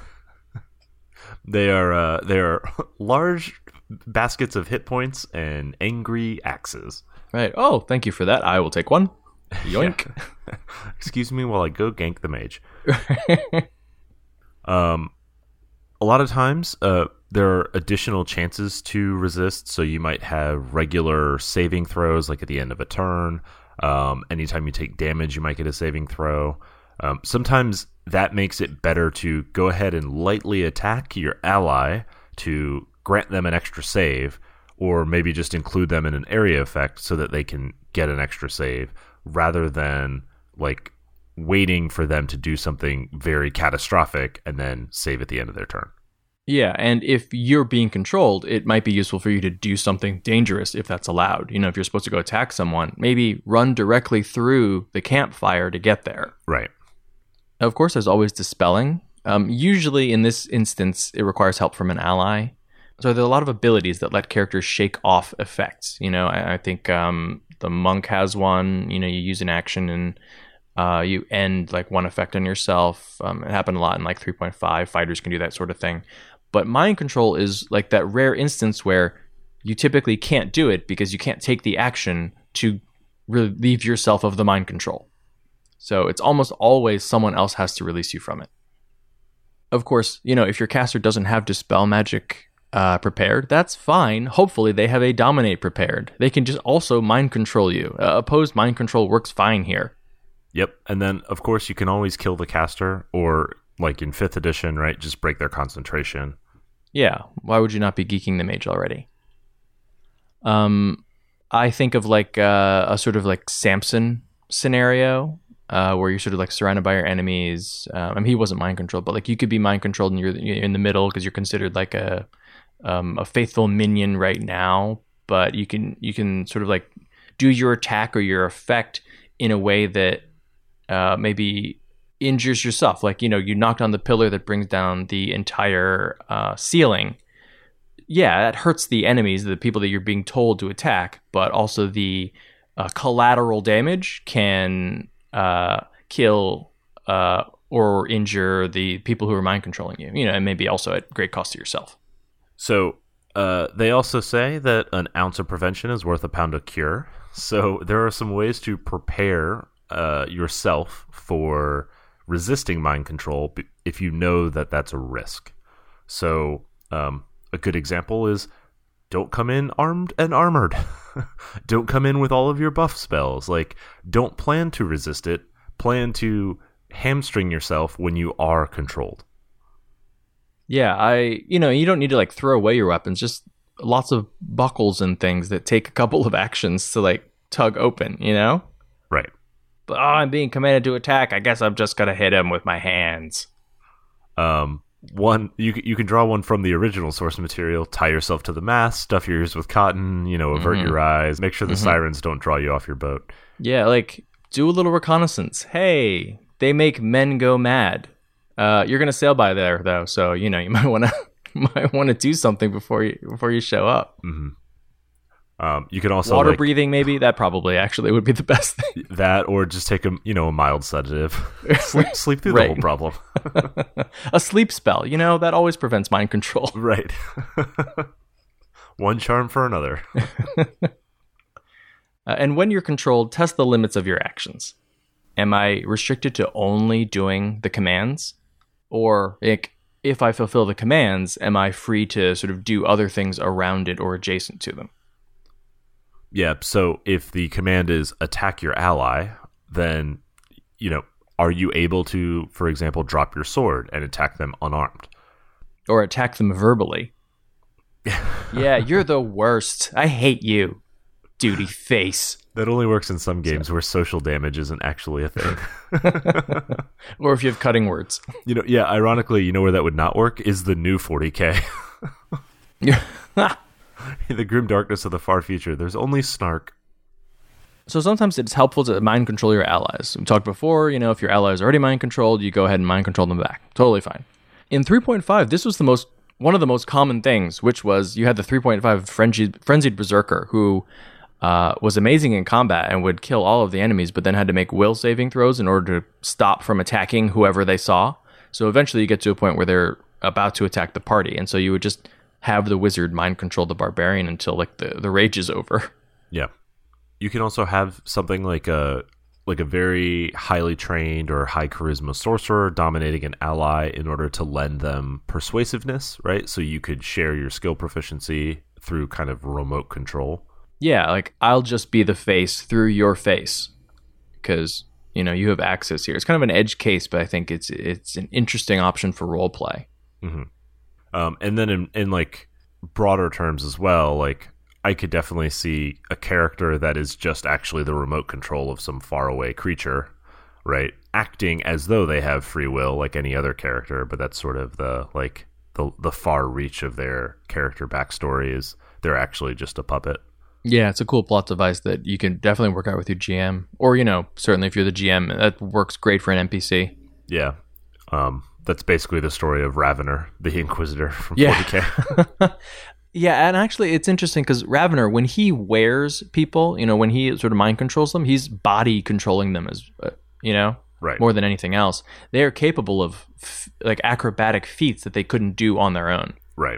They are uh, they are large baskets of hit points and angry axes. Right. Oh, thank you for that. I will take one. Yoink. Yeah. Excuse me while I go gank the mage. um, a lot of times, uh, there are additional chances to resist. So you might have regular saving throws, like at the end of a turn. Um, anytime you take damage, you might get a saving throw. Um, sometimes that makes it better to go ahead and lightly attack your ally to grant them an extra save, or maybe just include them in an area effect so that they can get an extra save, rather than like waiting for them to do something very catastrophic and then save at the end of their turn. Yeah, and if you're being controlled, it might be useful for you to do something dangerous if that's allowed. You know, if you're supposed to go attack someone, maybe run directly through the campfire to get there. Right. Of course, there's always dispelling. Um, usually, in this instance, it requires help from an ally. So there are a lot of abilities that let characters shake off effects. You know, I, I think um, the monk has one. You know, you use an action and uh, you end like one effect on yourself. Um, it happened a lot in like three point five. Fighters can do that sort of thing. But mind control is like that rare instance where you typically can't do it because you can't take the action to relieve yourself of the mind control. So it's almost always someone else has to release you from it. Of course, you know, if your caster doesn't have Dispel Magic uh, prepared, that's fine. Hopefully they have a Dominate prepared. They can just also mind control you. Uh, opposed mind control works fine here. Yep. And then, of course, you can always kill the caster, or like in fifth edition, right? Just break their concentration. Yeah. Why would you not be geeking the mage already? Um, I think of like uh, a sort of like Samson scenario. Uh, where you're sort of like surrounded by your enemies. Um, I mean, he wasn't mind controlled, but like you could be mind controlled and you're, you're in the middle because you're considered like a um, a faithful minion right now. But you can you can sort of like do your attack or your effect in a way that uh, maybe injures yourself. Like, you know, you knocked on the pillar that brings down the entire uh, ceiling. Yeah, that hurts the enemies, the people that you're being told to attack, but also the uh, collateral damage can Uh, kill uh, or injure the people who are mind controlling you. You know, and maybe also at great cost to yourself. So uh, they also say that an ounce of prevention is worth a pound of cure. So there are some ways to prepare uh, yourself for resisting mind control if you know that that's a risk. So um, a good example is don't come in armed and armored. Don't come in with all of your buff spells. Like, don't plan to resist it. Plan to hamstring yourself when you are controlled. Yeah, I, you know, you don't need to like throw away your weapons. Just lots of buckles and things that take a couple of actions to like tug open, you know? Right. But, oh, I'm being commanded to attack. I guess I'm just going to hit him with my hands. Um, one you you can draw one from the original source material, tie yourself to the mast, stuff your ears with cotton, you know, avert mm-hmm. your eyes, make sure the mm-hmm. sirens don't draw you off your boat. Yeah, like do a little reconnaissance. Hey, they make men go mad. Uh, you're gonna sail by there though, so you know you might want to might want to do something before you before you show up. Mm-hmm. Um, you can also water like, breathing, maybe that probably actually would be the best thing. That, or just take a you know a mild sedative, sleep, sleep through right. the whole problem. A sleep spell, you know, that always prevents mind control. Right. One charm for another. uh, and when you're controlled, test the limits of your actions. Am I restricted to only doing the commands, or like, if I fulfill the commands, am I free to sort of do other things around it or adjacent to them? Yeah, so if the command is attack your ally, then, you know, are you able to, for example, drop your sword and attack them unarmed? Or attack them verbally. Yeah, you're the worst. I hate you, duty face. That only works in some games so. where social damage isn't actually a thing. Or if you have cutting words. You know, yeah, ironically, you know where that would not work is the new forty K. In the grim darkness of the far future, there's only snark. So sometimes it's helpful to mind control your allies. We talked before, you know, if your ally is already mind controlled, you go ahead and mind control them back. Totally fine. In three point five, this was the most one of the most common things, which was you had the three point five frenzied, frenzied berserker who uh, was amazing in combat and would kill all of the enemies, but then had to make will saving throws in order to stop from attacking whoever they saw. So eventually you get to a point where they're about to attack the party, and so you would just have the wizard mind control the barbarian until like the, the rage is over. Yeah. You can also have something like a like a very highly trained or high charisma sorcerer dominating an ally in order to lend them persuasiveness, right? So you could share your skill proficiency through kind of remote control. Yeah, like I'll just be the face through your face because, you know, you have access here. It's kind of an edge case, but I think it's it's an interesting option for role play. Mm-hmm. Um, and then in, in like broader terms as well, like I could definitely see a character that is just actually the remote control of some faraway creature, right? Acting as though they have free will like any other character, but that's sort of the like the the far reach of their character backstory is they're actually just a puppet. Yeah, it's a cool plot device that you can definitely work out with your G M. Or, you know, certainly if you're the G M, that works great for an N P C. Yeah. Um That's basically the story of Ravener, the Inquisitor from yeah. forty K. Yeah, and actually it's interesting because Ravener, when he wears people, you know, when he sort of mind controls them, he's body controlling them, as uh, you know, right. more than anything else. They are capable of f- like acrobatic feats that they couldn't do on their own. Right.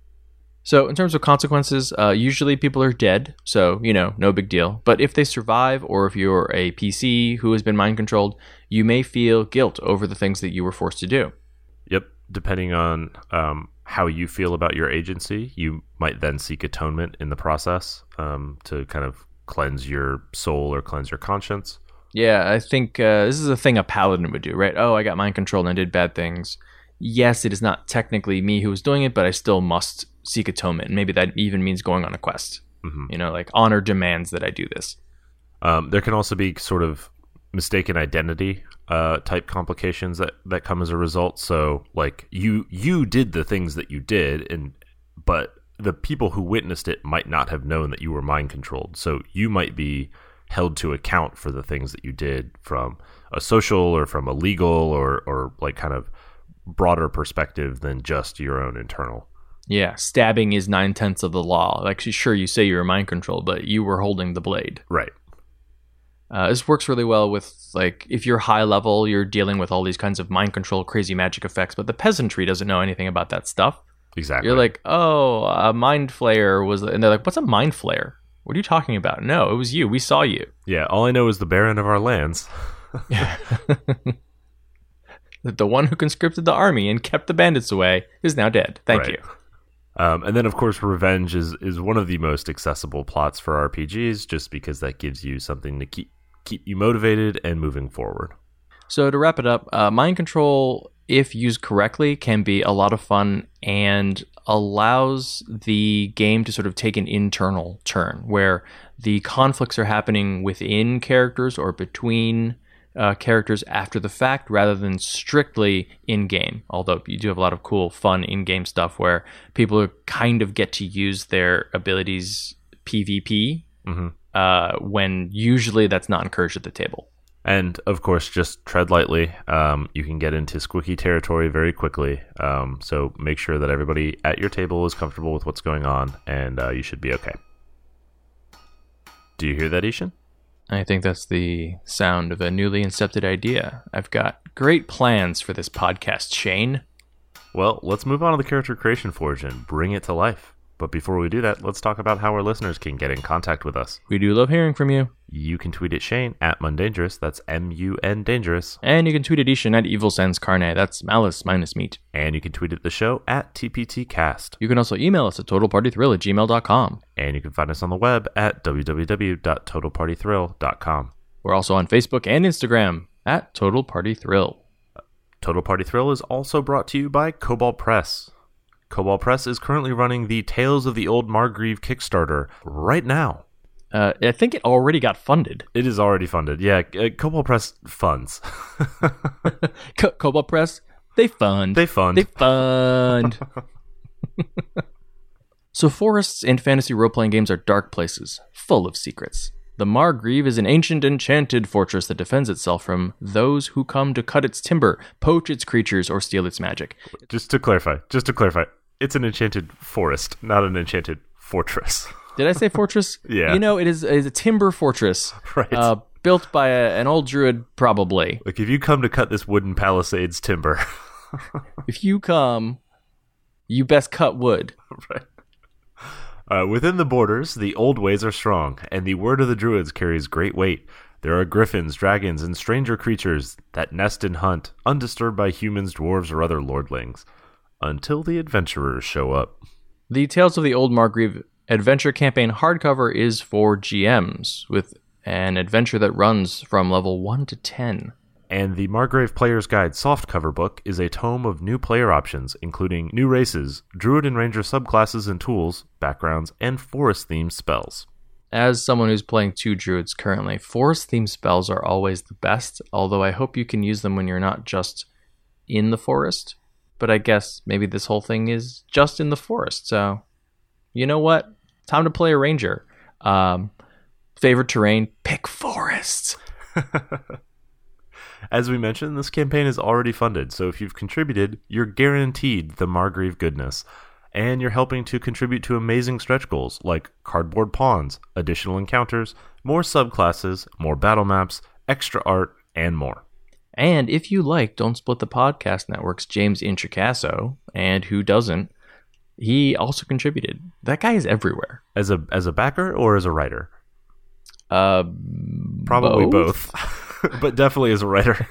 So in terms of consequences, uh, usually people are dead, so, you know, no big deal. But if they survive, or if you're a P C who has been mind controlled, you may feel guilt over the things that you were forced to do. Yep. Depending on um, how you feel about your agency, you might then seek atonement in the process um, to kind of cleanse your soul or cleanse your conscience. Yeah, I think uh, this is a thing a paladin would do, right? Oh, I got mind controlled and I did bad things. Yes, it is not technically me who was doing it, but I still must seek atonement. And maybe that even means going on a quest. Mm-hmm. You know, like honor demands that I do this. Um, there can also be sort of mistaken identity uh, type complications that, that come as a result. So, like you you did the things that you did, and but the people who witnessed it might not have known that you were mind controlled. So you might be held to account for the things that you did from a social or from a legal or or like kind of broader perspective than just your own internal. Yeah, stabbing is nine tenths of the law. Like, sure, you say you were mind controlled, but you were holding the blade. Right. Uh, this works really well with, like, if you're high level, you're dealing with all these kinds of mind control, crazy magic effects, but the peasantry doesn't know anything about that stuff. Exactly. You're like, oh, a mind flayer was, and they're like, what's a mind flayer? What are you talking about? No, it was you. We saw you. Yeah, all I know is the Baron of our lands. The one who conscripted the army and kept the bandits away is now dead. Thank right. you. Um, and then, of course, revenge is, is one of the most accessible plots for R P Gs, just because that gives you something to keep keep you motivated and moving forward. So to wrap it up, uh, mind control, if used correctly, can be a lot of fun and allows the game to sort of take an internal turn, where the conflicts are happening within characters or between uh, characters after the fact rather than strictly in-game. Although you do have a lot of cool, fun in-game stuff where people kind of get to use their abilities PvP, mm-hmm. uh, when usually that's not encouraged at the table. And, of course, just tread lightly. Um, you can get into squicky territory very quickly. Um, so make sure that everybody at your table is comfortable with what's going on, and uh, you should be okay. Do you hear that, Ishan? I think that's the sound of a newly incepted idea. I've got great plans for this podcast, Shane. Well, let's move on to the Character Creation Forge and bring it to life. But before we do that, let's talk about how our listeners can get in contact with us. We do love hearing from you. You can tweet at Shane at Mundangerous. That's M U N Dangerous. And you can tweet at Ishan at Evil Sans Carne. That's malice minus meat. And you can tweet at the show at T P T Cast. You can also email us at total party thrill at gmail dot com. And you can find us on the web at w w w dot total party thrill dot com. We're also on Facebook and Instagram at Total Party Thrill. Total Party Thrill is also brought to you by Cobalt Press. Cobalt Press is currently running the Tales of the Old Margreve Kickstarter right now. Uh, I think it already got funded. It is already funded. Yeah, uh, Cobalt Press funds. Co- Cobalt Press, they fund. They fund. They fund. So forests in fantasy role-playing games are dark places, full of secrets. The Margreve is an ancient, enchanted fortress that defends itself from those who come to cut its timber, poach its creatures, or steal its magic. Just to clarify, just to clarify, it's an enchanted forest, not an enchanted fortress. Did I say fortress? Yeah. You know, it is, it is a timber fortress. Right. Uh, built by a, an old druid, probably. Like, if you come to cut this wooden palisades timber. If you come, you best cut wood. Right. Uh, within the borders, the old ways are strong, and the word of the druids carries great weight. There are griffins, dragons, and stranger creatures that nest and hunt, undisturbed by humans, dwarves, or other lordlings, until the adventurers show up. The Tales of the Old Margreve Adventure Campaign hardcover is for G Ms, with an adventure that runs from level one to ten. And the Margrave Player's Guide softcover book is a tome of new player options, including new races, druid and ranger subclasses and tools, backgrounds, and forest-themed spells. As someone who's playing two druids currently, forest-themed spells are always the best, although I hope you can use them when you're not just in the forest. But I guess maybe this whole thing is just in the forest, so you know what? Time to play a ranger. Um, favorite terrain? Pick forests. As we mentioned, this campaign is already funded, so if you've contributed, you're guaranteed the Margreve goodness. And you're helping to contribute to amazing stretch goals like cardboard pawns, additional encounters, more subclasses, more battle maps, extra art, and more. And if you like Don't Split the Podcast Network's James Intricasso, and who doesn't, he also contributed. That guy is everywhere. As a as a backer or as a writer? Uh, Probably both. both. But definitely as a writer.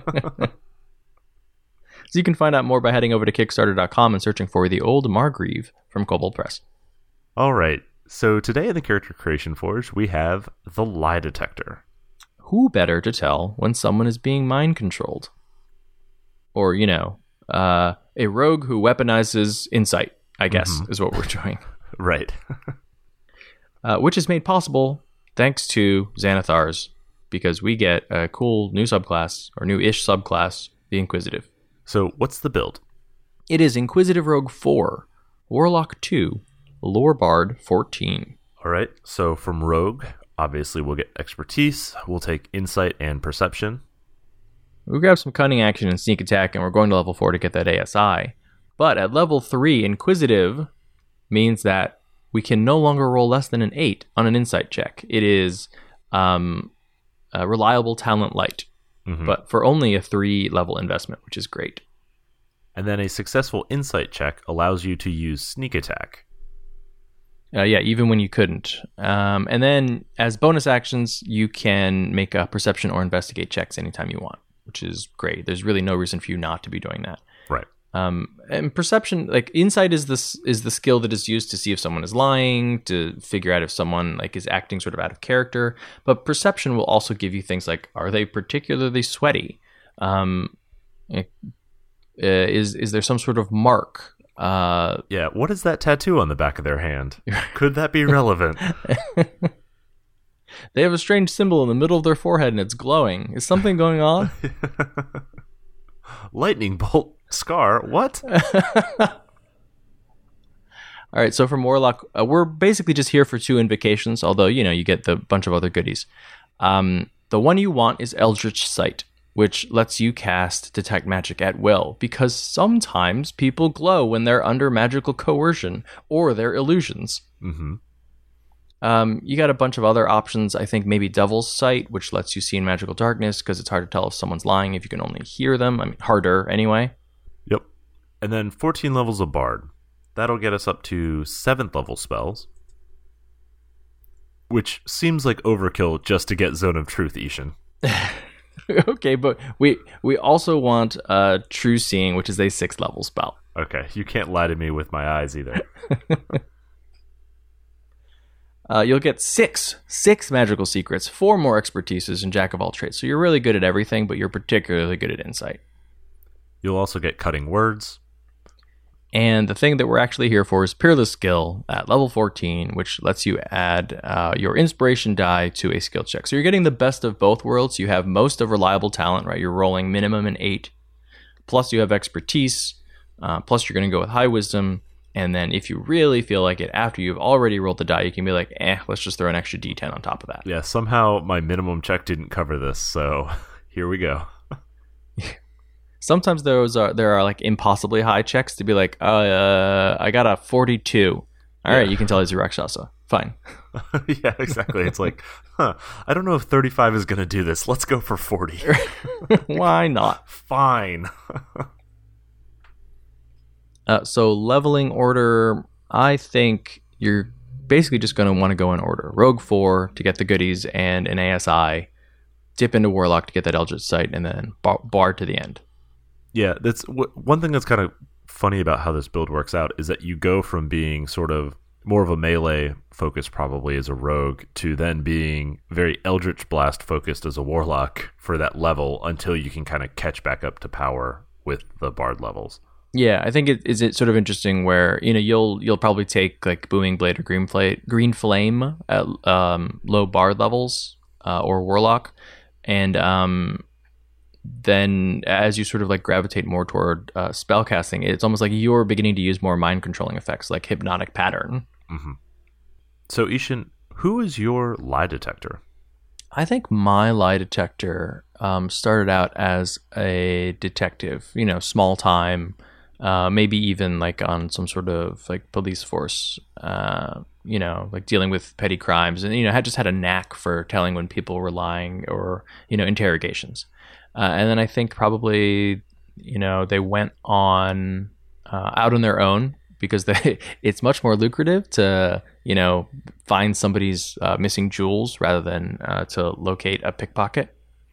So you can find out more by heading over to Kickstarter dot com and searching for The Old Margreve from Cobalt Press. All right. So today in the Character Creation Forge, we have the lie detector. Who better to tell when someone is being mind controlled? Or, you know, uh, a rogue who weaponizes insight, I guess, mm-hmm. is what we're doing. Right. uh, which is made possible thanks to Xanathars, because we get a cool new subclass, or new-ish subclass, the Inquisitive. So what's the build? It is Inquisitive Rogue four, Warlock two, Lore Bard fourteen. All right, so from Rogue, obviously we'll get Expertise, we'll take Insight and Perception. We'll grab some Cunning Action and Sneak Attack, and we're going to level four to get that A S I. But at level three, Inquisitive means that we can no longer roll less than an eight on an Insight check. It is um, a reliable talent light. Mm-hmm. But for only a three-level investment, which is great. And then a successful insight check allows you to use sneak attack. Uh, yeah, even when you couldn't. Um, and then as bonus actions, you can make a perception or investigate checks anytime you want, which is great. There's really no reason for you not to be doing that. Right. Um, and perception, like insight is this is the skill that is used to see if someone is lying, to figure out if someone like is acting sort of out of character. But perception will also give you things like, are they particularly sweaty? Um, uh, is is there some sort of mark? Uh, yeah. What is that tattoo on the back of their hand? Could that be relevant? They have a strange symbol in the middle of their forehead and it's glowing. Is something going on? Lightning bolt scar. What? All right, so from Warlock, uh, we're basically just here for two invocations, although, you know, you get the bunch of other goodies. Um, the one you want is Eldritch Sight, which lets you cast Detect Magic at will, because sometimes people glow when they're under magical coercion or they're illusions. Mm-hmm. Um, you got a bunch of other options. I think maybe Devil's Sight, which lets you see in magical darkness, because it's hard to tell if someone's lying if you can only hear them. I mean, harder anyway. Yep. And then fourteen levels of Bard. That'll get us up to seventh level spells, which seems like overkill just to get Zone of Truth, Ishan. Okay, but we we also want uh, True Seeing, which is a sixth level spell. Okay, you can't lie to me with my eyes either. uh, you'll get six six magical secrets, four more expertises, and Jack of all trades. So you're really good at everything, but you're particularly good at insight. You'll also get Cutting Words. And the thing that we're actually here for is Peerless Skill at level fourteen, which lets you add uh, your inspiration die to a skill check. So you're getting the best of both worlds. You have most of reliable talent, right? You're rolling minimum an eight. Plus you have expertise. Uh, plus you're going to go with high wisdom. And then if you really feel like it, after you've already rolled the die, you can be like, eh, let's just throw an extra d ten on top of that. Yeah, somehow my minimum check didn't cover this, so here we go. Sometimes those are there are like impossibly high checks to be like, uh, I got a forty-two. All yeah. right, you can tell he's a Rakshasa. Fine. Yeah, exactly. It's like, huh, I don't know if thirty-five is going to do this. Let's go for forty. Why not? Fine. uh, so leveling order, I think you're basically just going to want to go in order. Rogue four to get the goodies and an A S I. Dip into Warlock to get that Eldritch Sight, and then bar- Bard to the end. Yeah, that's w- one thing that's kind of funny about how this build works out is that you go from being sort of more of a melee focus probably as a rogue to then being very Eldritch Blast focused as a warlock for that level until you can kind of catch back up to power with the Bard levels. Yeah, I think it is it sort of interesting where, you know, you'll you'll probably take like Booming Blade or Green Flame, Green Flame at um, low Bard levels uh, or Warlock, and um then as you sort of like gravitate more toward uh, spellcasting, it's almost like you're beginning to use more mind controlling effects like Hypnotic Pattern. Mm-hmm. So Ishan, who is your lie detector? I think my lie detector um, started out as a detective, you know, small time, uh, maybe even like on some sort of like police force, uh, you know, like dealing with petty crimes, and, you know, had just had a knack for telling when people were lying or, you know, interrogations. Uh, and then I think probably, you know, they went on uh, out on their own because they, it's much more lucrative to, you know, find somebody's uh, missing jewels rather than uh, to locate a pickpocket.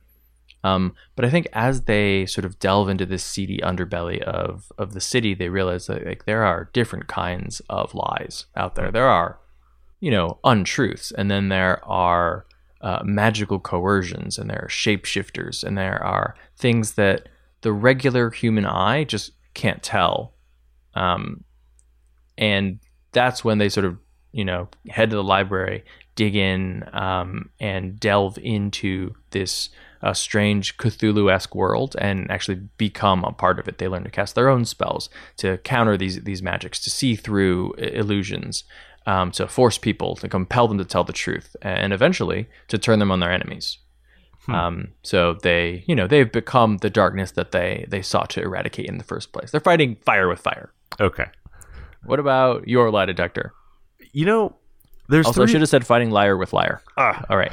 Um, but I think as they sort of delve into this seedy underbelly of, of the city, they realize that like there are different kinds of lies out there. There are, you know, untruths, and then there are Uh, magical coercions, and there are shapeshifters, and there are things that the regular human eye just can't tell. Um, and that's when they sort of, you know, head to the library, dig in, um, and delve into this uh, strange Cthulhu-esque world and actually become a part of it. They learn to cast their own spells to counter these these magics, to see through illusions. Um, to force people, to compel them to tell the truth, and eventually to turn them on their enemies. Hmm. Um, so they, you know, they've become the darkness that they they sought to eradicate in the first place. They're fighting fire with fire. Okay. What about your lie detector? You know, there's also three... I should have said fighting liar with liar. Ah, all right.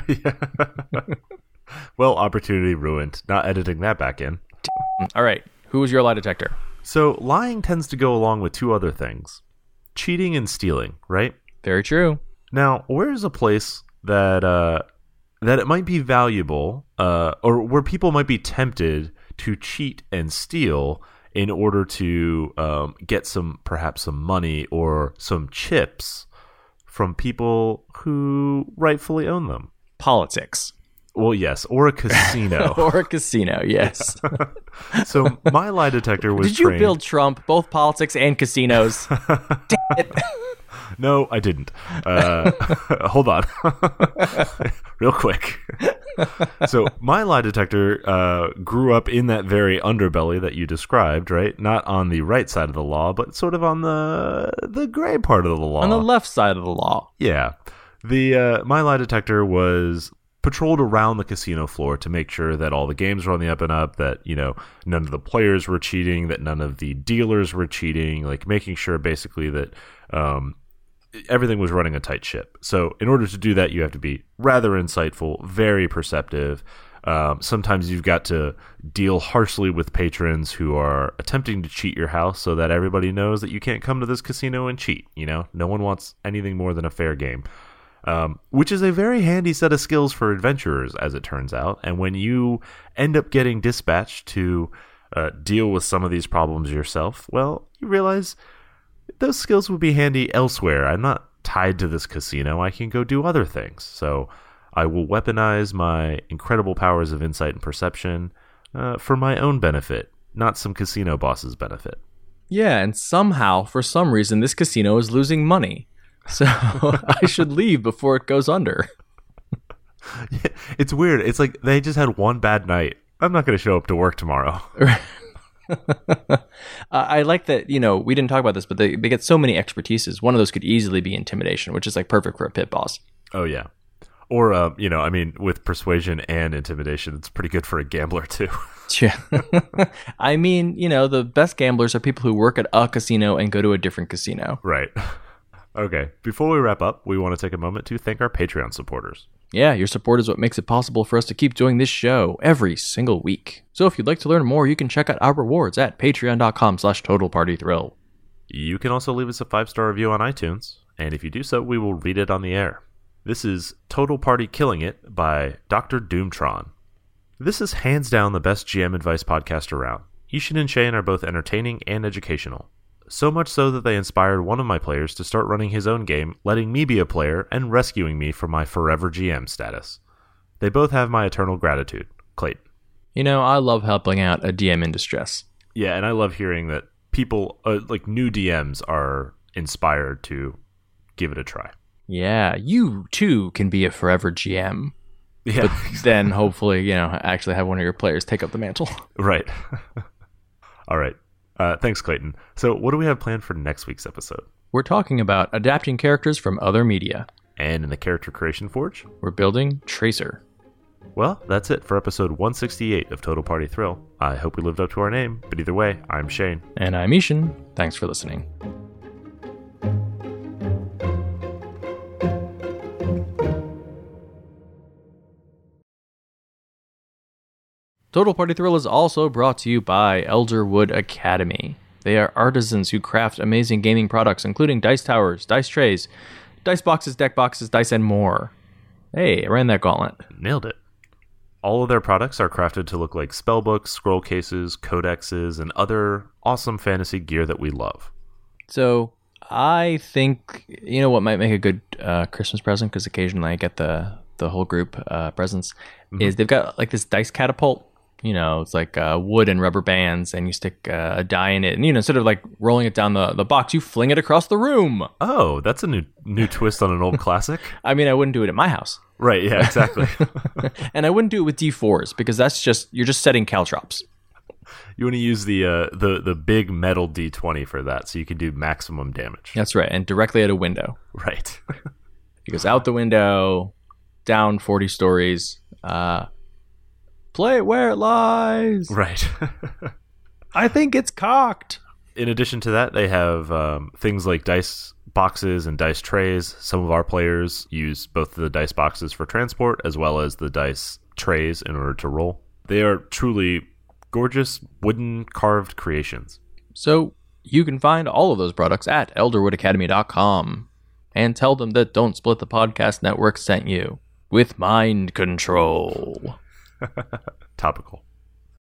Well, opportunity ruined. Not editing that back in. All right. Who was your lie detector? So lying tends to go along with two other things. Cheating and stealing, right? Very true. Now, where's a place that uh, that it might be valuable, uh, or where people might be tempted to cheat and steal in order to um, get some, perhaps some money or some chips from people who rightfully own them? Politics. Well, yes, or a casino. Or a casino, yes. So my lie detector was Did you trained... build Trump, both politics and casinos? Damn it. No, I didn't. Uh, hold on. Real quick. So my lie detector uh, grew up in that very underbelly that you described, right? Not on the right side of the law, but sort of on the the gray part of the law. On the left side of the law. Yeah. The uh, my lie detector was patrolled around the casino floor to make sure that all the games were on the up and up, that, you know, none of the players were cheating, that none of the dealers were cheating, like making sure basically that um, everything was running a tight ship. So in order to do that, you have to be rather insightful, very perceptive. Um, sometimes you've got to deal harshly with patrons who are attempting to cheat your house so that everybody knows that you can't come to this casino and cheat. You know, no one wants anything more than a fair game. Um, which is a very handy set of skills for adventurers, as it turns out. And when you end up getting dispatched to uh, deal with some of these problems yourself, well, you realize those skills would be handy elsewhere. I'm not tied to this casino. I can go do other things. So I will weaponize my incredible powers of insight and perception uh, for my own benefit, not some casino boss's benefit. Yeah, and somehow, for some reason, this casino is losing money. So I should leave before it goes under. It's weird. It's like they just had one bad night. I'm not going to show up to work tomorrow. uh, I like that, you know, we didn't talk about this, but they, they get so many expertises. One of those could easily be intimidation, which is like perfect for a pit boss. Oh, yeah. Or, uh, you know, I mean, with persuasion and intimidation, it's pretty good for a gambler, too. Yeah. I mean, you know, the best gamblers are people who work at a casino and go to a different casino. Right. Okay, before we wrap up, we want to take a moment to thank our Patreon supporters. Yeah, your support is what makes it possible for us to keep doing this show every single week. So if you'd like to learn more, you can check out our rewards at patreon.com slash totalpartythrill. You can also leave us a five-star review on iTunes, and if you do so, we will read it on the air. This is Total Party Killing It by Doctor Doomtron. This is hands down the best G M advice podcast around. Ishin and Shane are both entertaining and educational. So much so that they inspired one of my players to start running his own game, letting me be a player and rescuing me from my forever G M status. They both have my eternal gratitude. Clayton. You know, I love helping out a D M in distress. Yeah, and I love hearing that people, uh, like new D Ms, are inspired to give it a try. Yeah, you too can be a forever G M. Yeah. But then hopefully, you know, actually have one of your players take up the mantle. Right. All right. Uh, thanks, Clayton. So what do we have planned for next week's episode? We're talking about adapting characters from other media. And in the Character Creation Forge? We're building Tracer. Well, that's it for episode one sixty-eight of Total Party Thrill. I hope we lived up to our name, but either way, I'm Shane. And I'm Ishin. Thanks for listening. Total Party Thrill is also brought to you by Elderwood Academy. They are artisans who craft amazing gaming products, including dice towers, dice trays, dice boxes, deck boxes, dice, and more. Hey, I ran that gauntlet. Nailed it. All of their products are crafted to look like spellbooks, scroll cases, codexes, and other awesome fantasy gear that we love. So I think, you know what might make a good uh, Christmas present, because occasionally I get the, the whole group uh, presents, mm-hmm. is they've got like this dice catapult. You know, it's like uh, wood and rubber bands, and you stick uh, a die in it. And, you know, instead of like rolling it down the, the box, you fling it across the room. Oh, that's a new new twist on an old classic. I mean, I wouldn't do it at my house. Right, yeah, exactly. And I wouldn't do it with D fours, because that's just, you're just setting caltrops. You want to use the, uh, the, the big metal D twenty for that, so you can do maximum damage. That's right, and directly at a window. Right. It goes out the window, down forty stories, uh... play it where it lies. Right. I think it's cocked. In addition to that, they have um, things like dice boxes and dice trays. Some of our players use both the dice boxes for transport as well as the dice trays in order to roll. They are truly gorgeous wooden carved creations. So you can find all of those products at elderwood academy dot com and tell them that Don't Split the Podcast Network sent you with mind control. Topical.